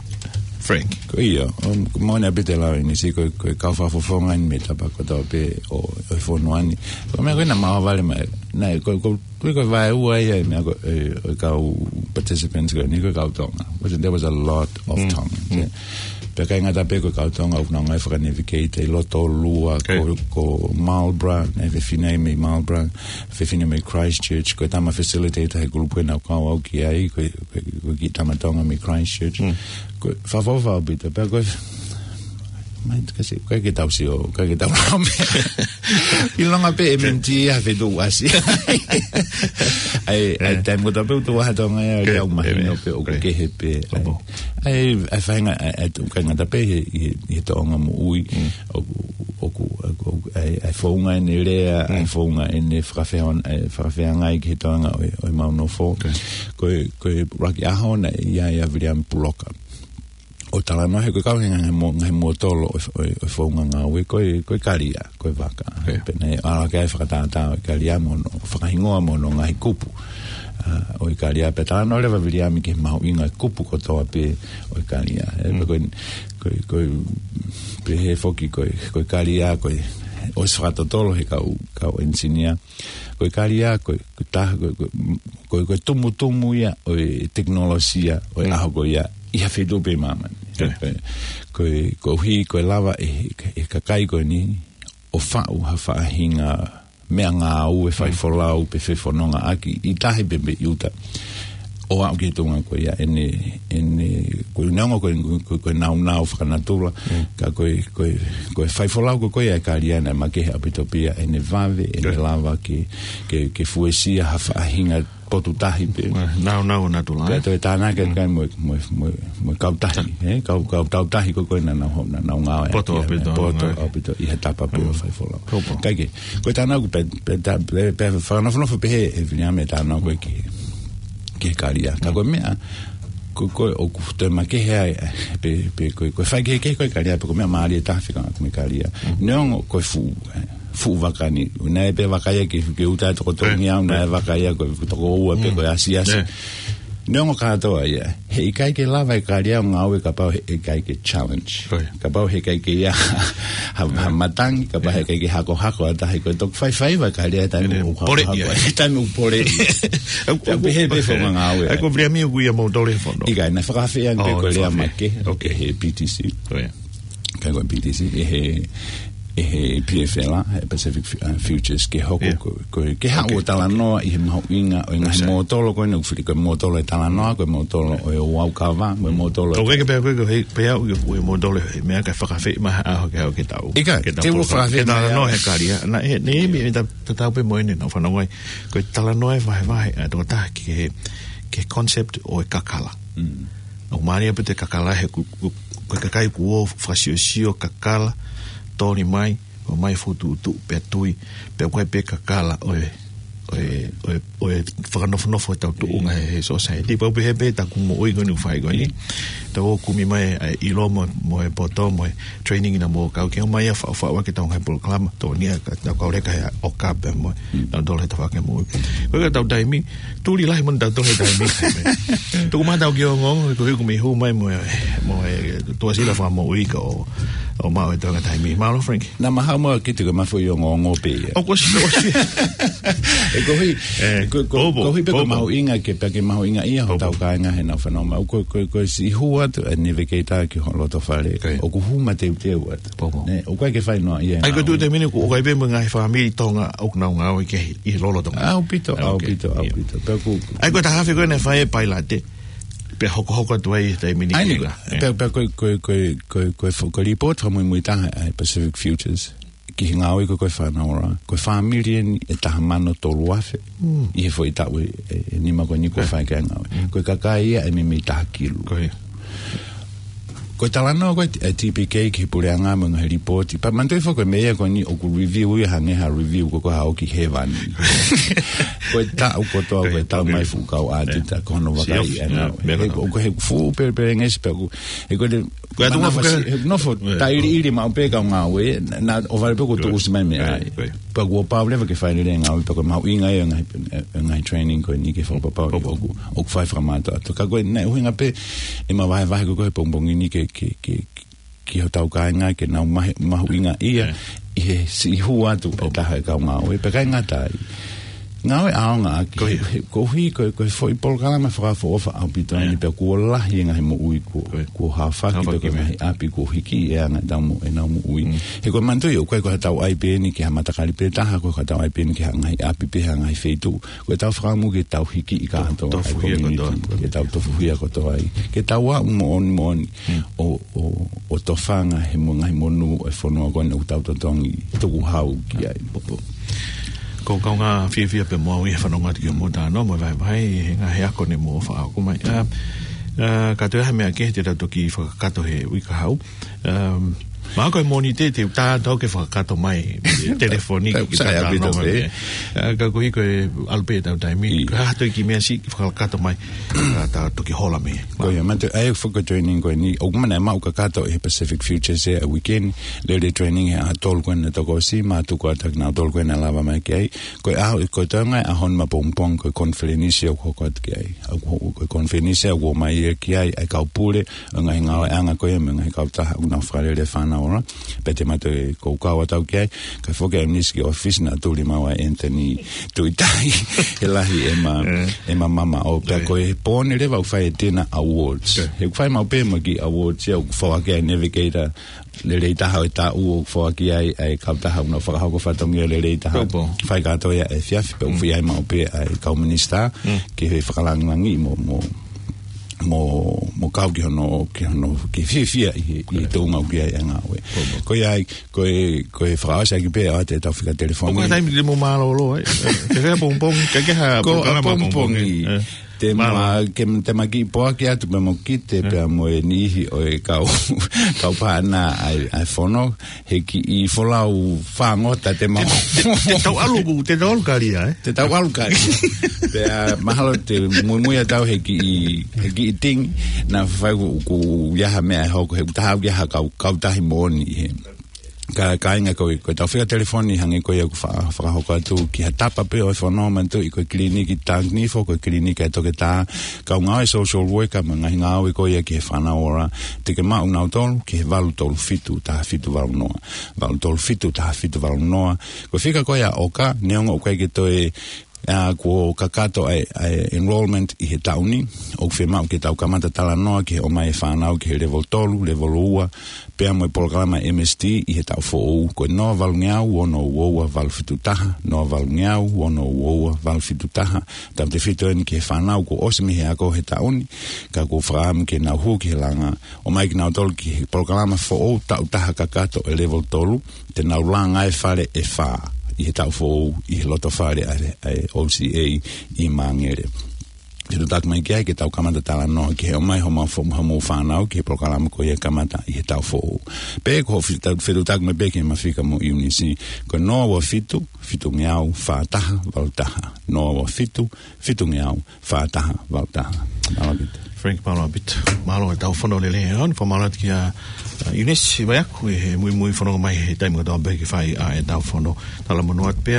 B: Frank.
E: Ko ia, mo na bete la ni si ko ko ka fa fo fo ngai me tapa ko to pe o o fo no ani. Ko me ko na ma vale ma na ko ko ko vai u ai me ko ka participants ko ni ko ka tonga. But there was a lot of mm. tongue. Mm. Pe ka ngata pe ko ka tonga of na ngai fa navigate e loto lua ko ko Marlborough, e fe fine me Marlborough, fe fine me Christchurch, ko tama facilitator he grupo na ka au ki ai ko ko ki tama tonga me Christchurch. Mm. Ko fa fa fa bit pe ko mai kasi ko ke tau si o ko ke tau me ilonga pe M M T ha fe do asi ai ai tem ko tapu to ha tonga ya o mai no pe o ke he pe ai ai fa nga ai to ka nga pe he tonga mo ui o o ai ai fo nga ne le ai fo nga ne fra fe on fra fe nga i ke tonga o ma no fo ko ko rock ya hona ya ya William Puloka o tala no he ko ka nga mo nga mo tolo o fo nga we ko ko karia ko vaka pene ala ka fa ta ta karia mo no fa hingo mo no nga kupu o karia pe tala no le va viria mi ke ma inga kupu ko to pe o karia e ko ko ko pe he foki ko ko karia ko o sfra tolo he ka ka ensinia ko karia ko ta ko ko tumu tumu ya o teknologia o aho ko ya ia fe do be mama ko ko hi ko lava e e ka kai ko ni o fa o ha fa hinga me nga u e fai fola u pe fe fononga aki i tahi be be yuta o a ki tunga ko ia ene ene ko nongo ko ko na na fa na tula ka ko ko ko fai fola ko ko ia kariana ma ke apitopia ene vave ene lava ki ke ke fuesia ha fa hinga potutahi pe na na na tula pe to tana ke kai mo mo mo kautahi eh kau kau kautahi ko ko na na na na nga poto apito poto apito i etapa pe fai fola kai ke ko tana ko pe pe pe fa na fa pe e vinia me tana ko ki ke karia ka ko me ko ko o ku te ma ke he pe pe ko ko fa ke ke ko karia pe ko me ma ali ta fika ko me karia non ko fu fu vakani una pe vakaya ke ke uta to to nya una vakaya ko to ko pe ko asi asi no ka to ya he kai ke lava karia nga we ka pa he kai ke challenge ka pa he kai ke ya ha matang ka pa he kai ke hako hako ta he ko to fai fai vakaria ta mo pore ta mo pore pe he pe fo nga we
B: ko bria mi ku ya mo dole fondo
E: iga na fa fe ang pe ko le amake okay he P T C ka ko P T C he e P F L Pacific Futures ke hoko ko ke ha o tala no i mo inga o nga mo tolo ko no fili ko mo tolo tala no ko mo tolo o wa ka va mo tolo
B: o ke pe ko he pe o mo tolo me ka fa fe ma a ho ke o ke tau
E: ke te wo fa fe
B: tala no he karia na e ni mi ta ta pe mo ni no fa no ko tala no e vai vai a to ta ke ke concept o kakala o mania pe te kakala he ku ko kai ku o fa si o kakala toni mai o mai futu tu pe tui pe ko pe kakala o o o o fa no no fo ta tu nga he society po pe pe ta ku mo i go ni fai go ni ta o ku mi mai i lo mo mo e poto mo training na mo ka ke mai fa fa wa ke ta nga pol klama to ni ka ka le ka o ka pe mo na do le ta fa ke mo ko ka ta dai mi tu li lai mon ta to le dai mi tu ma ta ke ngong ko ku mi hu mai mo mo to si la fa mo i ko o ma o tonga tai mi malo Frank
E: na ma ha mo ki te ma fo yo ngo pe
B: o ko si o si
E: e ko hi ko ko ko hi pe ko ma inga ke pe ke ma inga ia ho tau ka nga he na fa no ma ko ko ko si hua to navigator ki ho lo to fare o ku hu ma te te wa ne o ka ke fa no ia
B: ai ko tu te mini ko ka be mo nga fa mi tonga o nga nga o ke i lo lo tonga
E: au pito au pito au pito pe ko
B: ai ko ta ha fe ko ne fa e pailate pe hoko hoko tu ai te mini
E: kinga pe pe ko ko ko ko ko ko report mo mo ta Pacific Futures ki nga o ko ko fa na ora ko family e ta mano to luafe i foi ta we ni ma ko ni ko fa ka nga ko ka ka ia e mi mi ta kilo ko tala no ko T P K ki pure anga mo no report pa man te fo ko me ko ni o ku review ya ne ha review ko ko ha o ki heaven ko ta o ko to ko ta mai fu ka o ati ta ko no va ka ia ko ko he fu per per nges pe ko e ko de ko no fo ta iri iri ma pe ka nga we na o va pe ko to usman me ai pa go pa leva ke fai le nga pa ko mau inga e ngai ngai training ko ni ke fa pa pa o o fai fra mata to ka go nei hinga pe e ma vai vai go ko pong ni ke ke ke ki ho tau ka nga ke na ma ma inga ia e si hua tu e taha e kau ngau e pe kai ngatai ngau e aonga ko ko hui ko ko foi polkala ma fra fo fa au pito ni pe ko la hinga he mo ui ko ko ha fa ki pe ko me api ko hiki e anga da mo e na mo ui e ko manto yo ko ko tau ai pe ni ki ha mata kali pe taha ko tau ai pe ni ki ha ngai api pe ha ngai feitu ko tau fra mo ki tau hiki i ka to ke tau to fuia ko to ai ke tau wa mo on mo o o o to fanga he mo ngai mo nu e fo no ko na tau to tongi to hau ki ai popo
B: ko ka nga fia fia pe mo e fa no ngati mo da no mo vai vai nga he ko ne mo fa ko mai a ka to ha me ke te to ki fa ka to he wi ka hau um ma ko mo ni te te ta to ke fa ka to mai telefoni ki ta no me ka ko ko alpe ta ta mi ka to ki me si fa ka to mai ta to ki hola me
E: ko ya mate ai fa ko training ko ni o mana ma ka ka to e Pacific Futures e a weekend le le training a tol ko na to ko si ma tu ko ta na tol ko na lava mai ke ko a ko to nga a hon ma pom pom ko conference ko ko ke ai ko conference ko mai ke ai ai ka pule nga nga nga ko e nga ka ta una frale le fana ora pete mate ko ka wa tau ke ka fo ke niski office na tu lima wa Anthony tu itai elahi ema ema mama o pe ko e pone le va fa etina awards e fa ma pe ma ki awards e fo ke navigator le le ta ha ta u fo ki ai ai ka ta ha no fa ha ko fa to le le ta ha fa ka to ya e fiaf pe u fi ai ma pe ai ka minister ke fa lang langi mo mo mo mo kau ki no ki no ki fi fi i i to nga ki ai nga we ko ai ko ko frase ki pe a te ta fika telefoni
B: ko ta mi mo malo lo te ve pom pom ka ke ha
E: ko pom pom te ma ke te ma ki po ki atu me mo ki te pe mo e ni o e kau kau pa na ai ai fono he ki i fola u fa ngota te ma
B: te tau alu te dol karia
E: te tau alu karia te mahalo te mo mo ya tau he ki he ki ting na fa ku ya ha me ho ko he ta ha ha kau kau ta hi mo ni he ka ka inga ko ko ta fika telefoni hangi ko ya ku fa fa ho ka tu ki tapa pe o fono man tu ko kliniki tangni fo ko klinika to ke ta ka nga social worker man nga nga ko ya ki fa na ora te ke ma un autor ki valu tol fitu ta fitu valu no valu tol fitu ta fitu valu no ko fika ko ya oka ne ngo ko ke to e a ko kakato ai enrollment i he tauni o fe ma ke tau kamata tala no ke o mai fa na ke level tolu level one pe mo programa M S T i he tau fo ko no valngau o no wo val fitutaha no valngau o no wo val fitutaha tam te fito en ke fa na ko osmi he ko he tauni ka ko fram ke na hu ke langa o mai na tol ki programa fo o tau taha kakato e level tolu te na langa e fale e fa i tau fo i loto fare ai O C A i mangere te tak mai ke ke tau kamata tala no ke o mai homa fo mo fa na ke programa ko ye kamata i tau fo pe ko fita fe tak me be ke ma fika mo unisi ko no wa fitu fitu miau fa ta volta no wa fitu fitu miau fa ta volta
B: Frank Malabit malo tau fono le le on fo malat ki a Unis vai ku e muy muy fono mai he time do be ki fai a tau fono tala mo not pe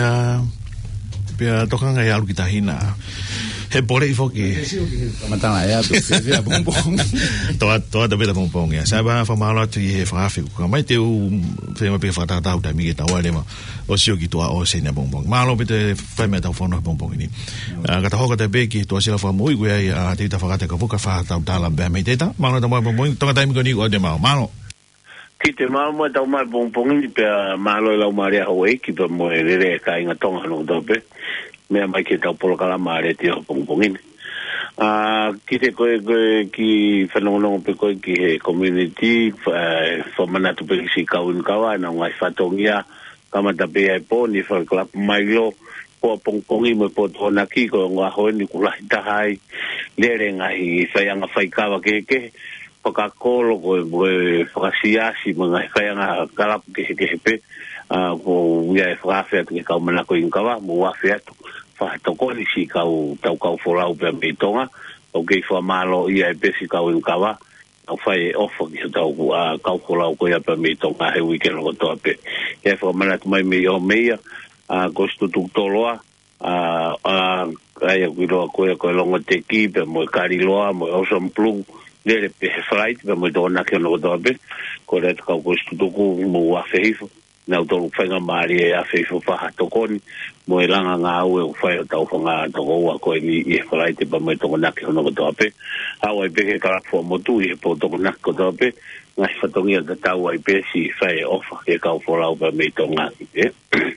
B: pe toka nga ya lu kita hina he pore fo ki
E: mata la ya tu se bom bom
B: to to da bela bom bom ya sa ba fo malat ki he fa fi ku mai te u fe ma pe fa ta ta da mi ki ta wa le ma o si o ki to o se na bom bom malo pe te fa me tau fono bom bom ni ka ta ho ka te be ki to si la fa mo i ku ya te ta fa ka te ka fuka fa ta ta la be me te ta malo ta mo bom bom to ka time ko ni o de malo malo
G: ki te mama tau mai pongpongi ni pe malo lau maria hawai ki pe mo e rere ka inga tonga no dope mea mai ki tau polo kala maria ti ho pongpongi ni ki te koe koe ki whanongonongo pe koe ki he community whamanatu pe ki si kaun kawa na ngai whatongia kamata pe ai po ni whaklap mai lo po pongpongi mo po tona ki ko ngā hoe ni kulahi tahai lere ngahi whaianga whaikawa keke pakakolo ko e fakasiasi mga kaya nga kalap ke ke pe ko ya frafe at ke ka mana ko inkawa mo wafe at fa to ko ni si ka u tau ka folau pe betonga o ke fa malo ia pe si ka inkawa o fa e ofo ki tau ka folau ko ya pe betonga he weekend ko to pe e fa mana mai me o meia a ko stu tu toloa a a ai ku ro ko ko longo te ki pe mo kari loa mo ocean blue le pe flight pe mo dona ke no dobe ko re ka ko stu tu mo wa feifo na to fenga mari a feifo fa to kon mo elanga nga o fa ta o nga to wa ko ni e flight pe mo to na ke no dobe a wa pe ke ka fo mo tu e po to na ko dobe ngai fatongia da tau ai pe si fai ofa ke ka fo la pa me to nga e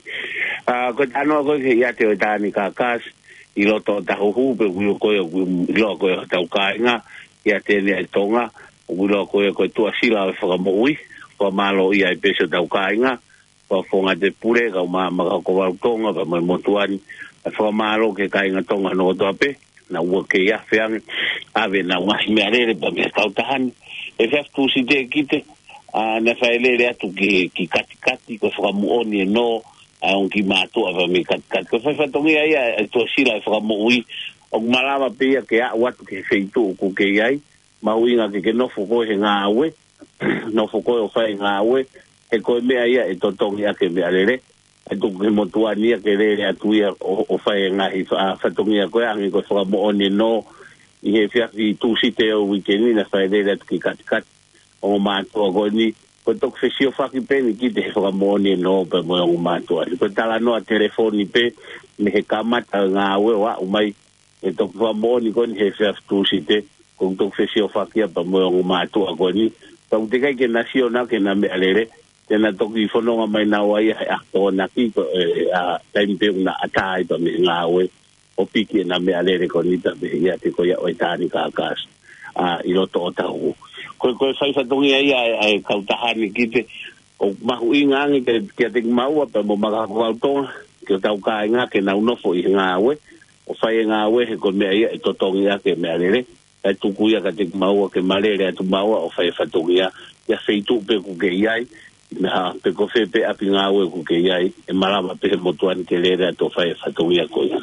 G: a ko tano ko ke ya te ta ni ka kas i lo to ta hu pe u ko i lo ko ta ka nga ya te ni to nga u lo ko ko tu asila fa mo ui ko malo i ai pe so ta ka nga ko fo nga de pure ka ma ma ko wa to nga pa mo tuani fa malo ke ka nga to nga no to pe na u ke ya feang ave na wa me are pa me ta ta e fa tu si te kite a na fa ele le atu ki ki kati kati ko fa mo oni no a un ki mato ava me kat kat ko fa fa tongi ai to sila fa mo ui o malava pe ke a wat ke feito ku ke ai ma ui nga ke no fo ko he nga we no fo ko fa nga we e ko me ai e to tongi a ke me alere e to ke mo tua ni ke le atu ia o fa nga i fa fa tongi ko angi ko fa mo oni no i he fia fi tu si te o weekend na fa ele ki kat kat o ma to go ni ko to fe si o fa ki pe ni ki te fa mo ni no pe mo o ma to ko tala no a telefoni pe me he kama ta nga we wa o mai e to fa mo ni ko ni he fia tu si te ko to fe si o fa ki pa mo o ma to go ni to te kai ke nacional ke na me alere te na to ki fo no mai na wa ya a to na ki ko a time pe na atai pa me nga we o piki na me alere ko ni ta be ya te ko ya o tani ka kas a i lo to ta hu ko ko sai fa tongi ai ai ka ta hani kite o ma hu inga ngi ke ke te mau pa mo ma ko to ke ta ka nga ke na no fo i nga we o fa nga we ko me ai to tongi ya ke me alere e tu ku ya ka te mau ke malere tu mau o fa fa tongi ya ya feitu pe ku ke ai na pe ko fe pe api nga we ku ke ai e malama pe mo tuan ke le to fa fa tongi ya ko ya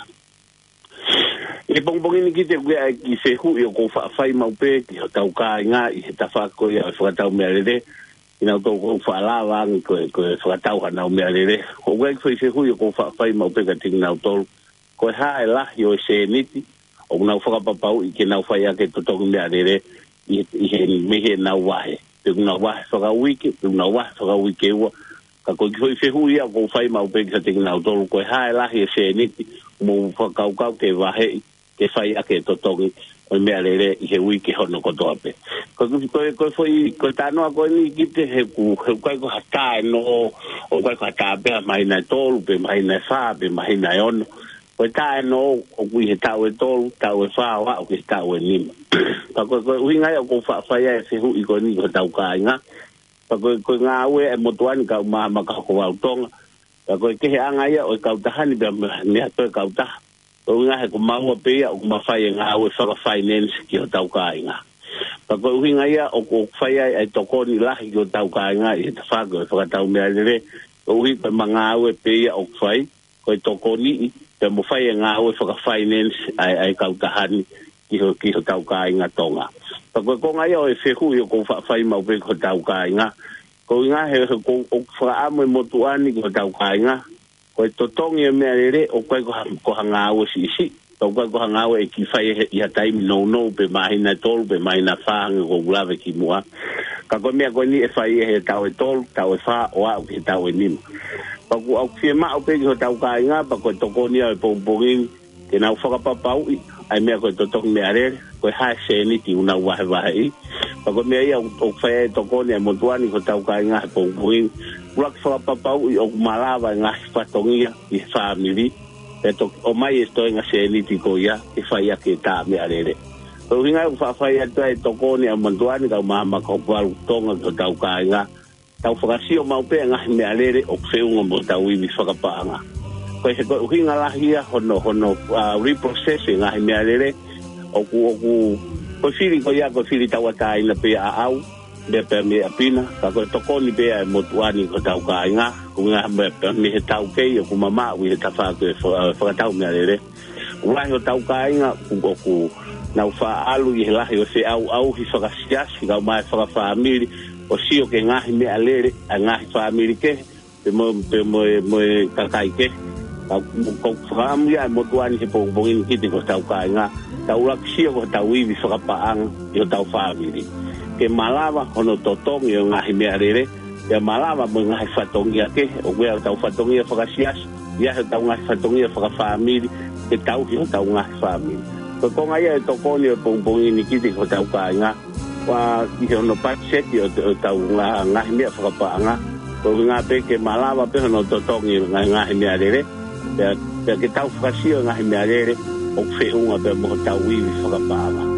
G: e pong pong ni kite ku ai ki se hu yo ko fa fai mau pe ki tau ka nga i ta fa ko ya fa tau me ale ina to ko fa la wa ko ko fa tau ha na me ale ko ga ko se hu yo ko fa fai mau pe ka ting na to ko ha la yo se ni ti o na fa pa pa i ke na fa ya ke to to me ale i i me he na wa he te na wa fa ga wiki te na wa fa ga wiki wa ka ko ko se hu ya ko fai mau pe ka ting na to ko ha la yo se ni ti mo fa ka ka ke wa he ke fai ake to tongi o me alere i he wiki hono ko toape ko ko ko foi ko tano ko ni kite he ku he ko ko hata no o ko ko hata be mai na tolu be mai na fa be mai na ono ko ta no o ku he ta we tolu ta we fa wa o ke ta we ni pa ko ko winga ko fa fa ya se hu i ko ni ko ta ka nga pa ko ko nga we e motuani ka ma ma ka ko wa tonga pa ko ke anga ya o ka ta hani be me to ka ta o nga he ko maua pe o ma fai nga o fa finance ki o tau ka nga pa ko winga ia o ko fai ai to ko ni la ki o tau ka nga i ta fa ko fa tau me ale o wi pa manga o pe o fai ko to ko ni te mo fai nga o fa finance ai ai ka ta hani ki o ki o tau ka nga tonga pa ko ko nga ia o fe hu o ko fa fai ma pe ko tau ka nga ko nga he ko o fa amo mo tuani ko tau ka nga ko to tongi me ale o ko ko hanga o si si to ko ko hanga o ki fai ya time no no pe mai na tol pe mai na fa ngo glave ki mua ka ko me ko ni e fai he ta o tol ta o fa o a ki ta o ni pa ko au fi ma o pe ko ta ka nga pa ko to ko ni o po po ni ke na fa pa pa ai me ko to tong me ale ko ha se ni ti una wa wa ai pa ko me ia o fai to ko ni mo tuani ko ta ka nga po po Rak fa pa pa o malava nga fa tongia i family e to o mai esto en aseli tiko ya e fa ya ke ta me alere o vinga fa fa ya to e to ko ni amanduani ka mama ko pa tonga to tau ka nga tau fa si o mau pe nga me alere o fe un mo tau i fa pa nga ko se ko vinga la hia hono hono reprocessing nga me alere o ku o ku ko fili ko ya ko fili tau ta ina pe a au be pe me apina ka ko to ko ni be mo tuani ko tau ka nga ku nga me pe me tau ke yo ku mama wi ta fa ko fa tau me ale wa yo tau ka nga ku ku na fa alu i la yo se au au hi fa sia si ga ma fa family o si o ke nga me ale nga family ke pe mo pe mo mo ka kai ke ko fam ya mo tuani se pong pong ki te ko tau ka nga tau la si ko tau i fa pa ang yo tau family ke malava ono totong yo nga hime arere ya malava mo nga fatong ya ke o we tau fatong ya fa sias ya tau nga fatong ya fa family ke tau yo tau nga family ko ko nga ya to ko ni pong pong ni ki te ko tau ka nga wa ki ono pa set yo tau nga nga hime fa pa nga ko nga pe ke malava pe ono totong yo nga nga hime arere ya ya que tau fasio nga hime arere o fe unha pe mo tau i whakapāwa.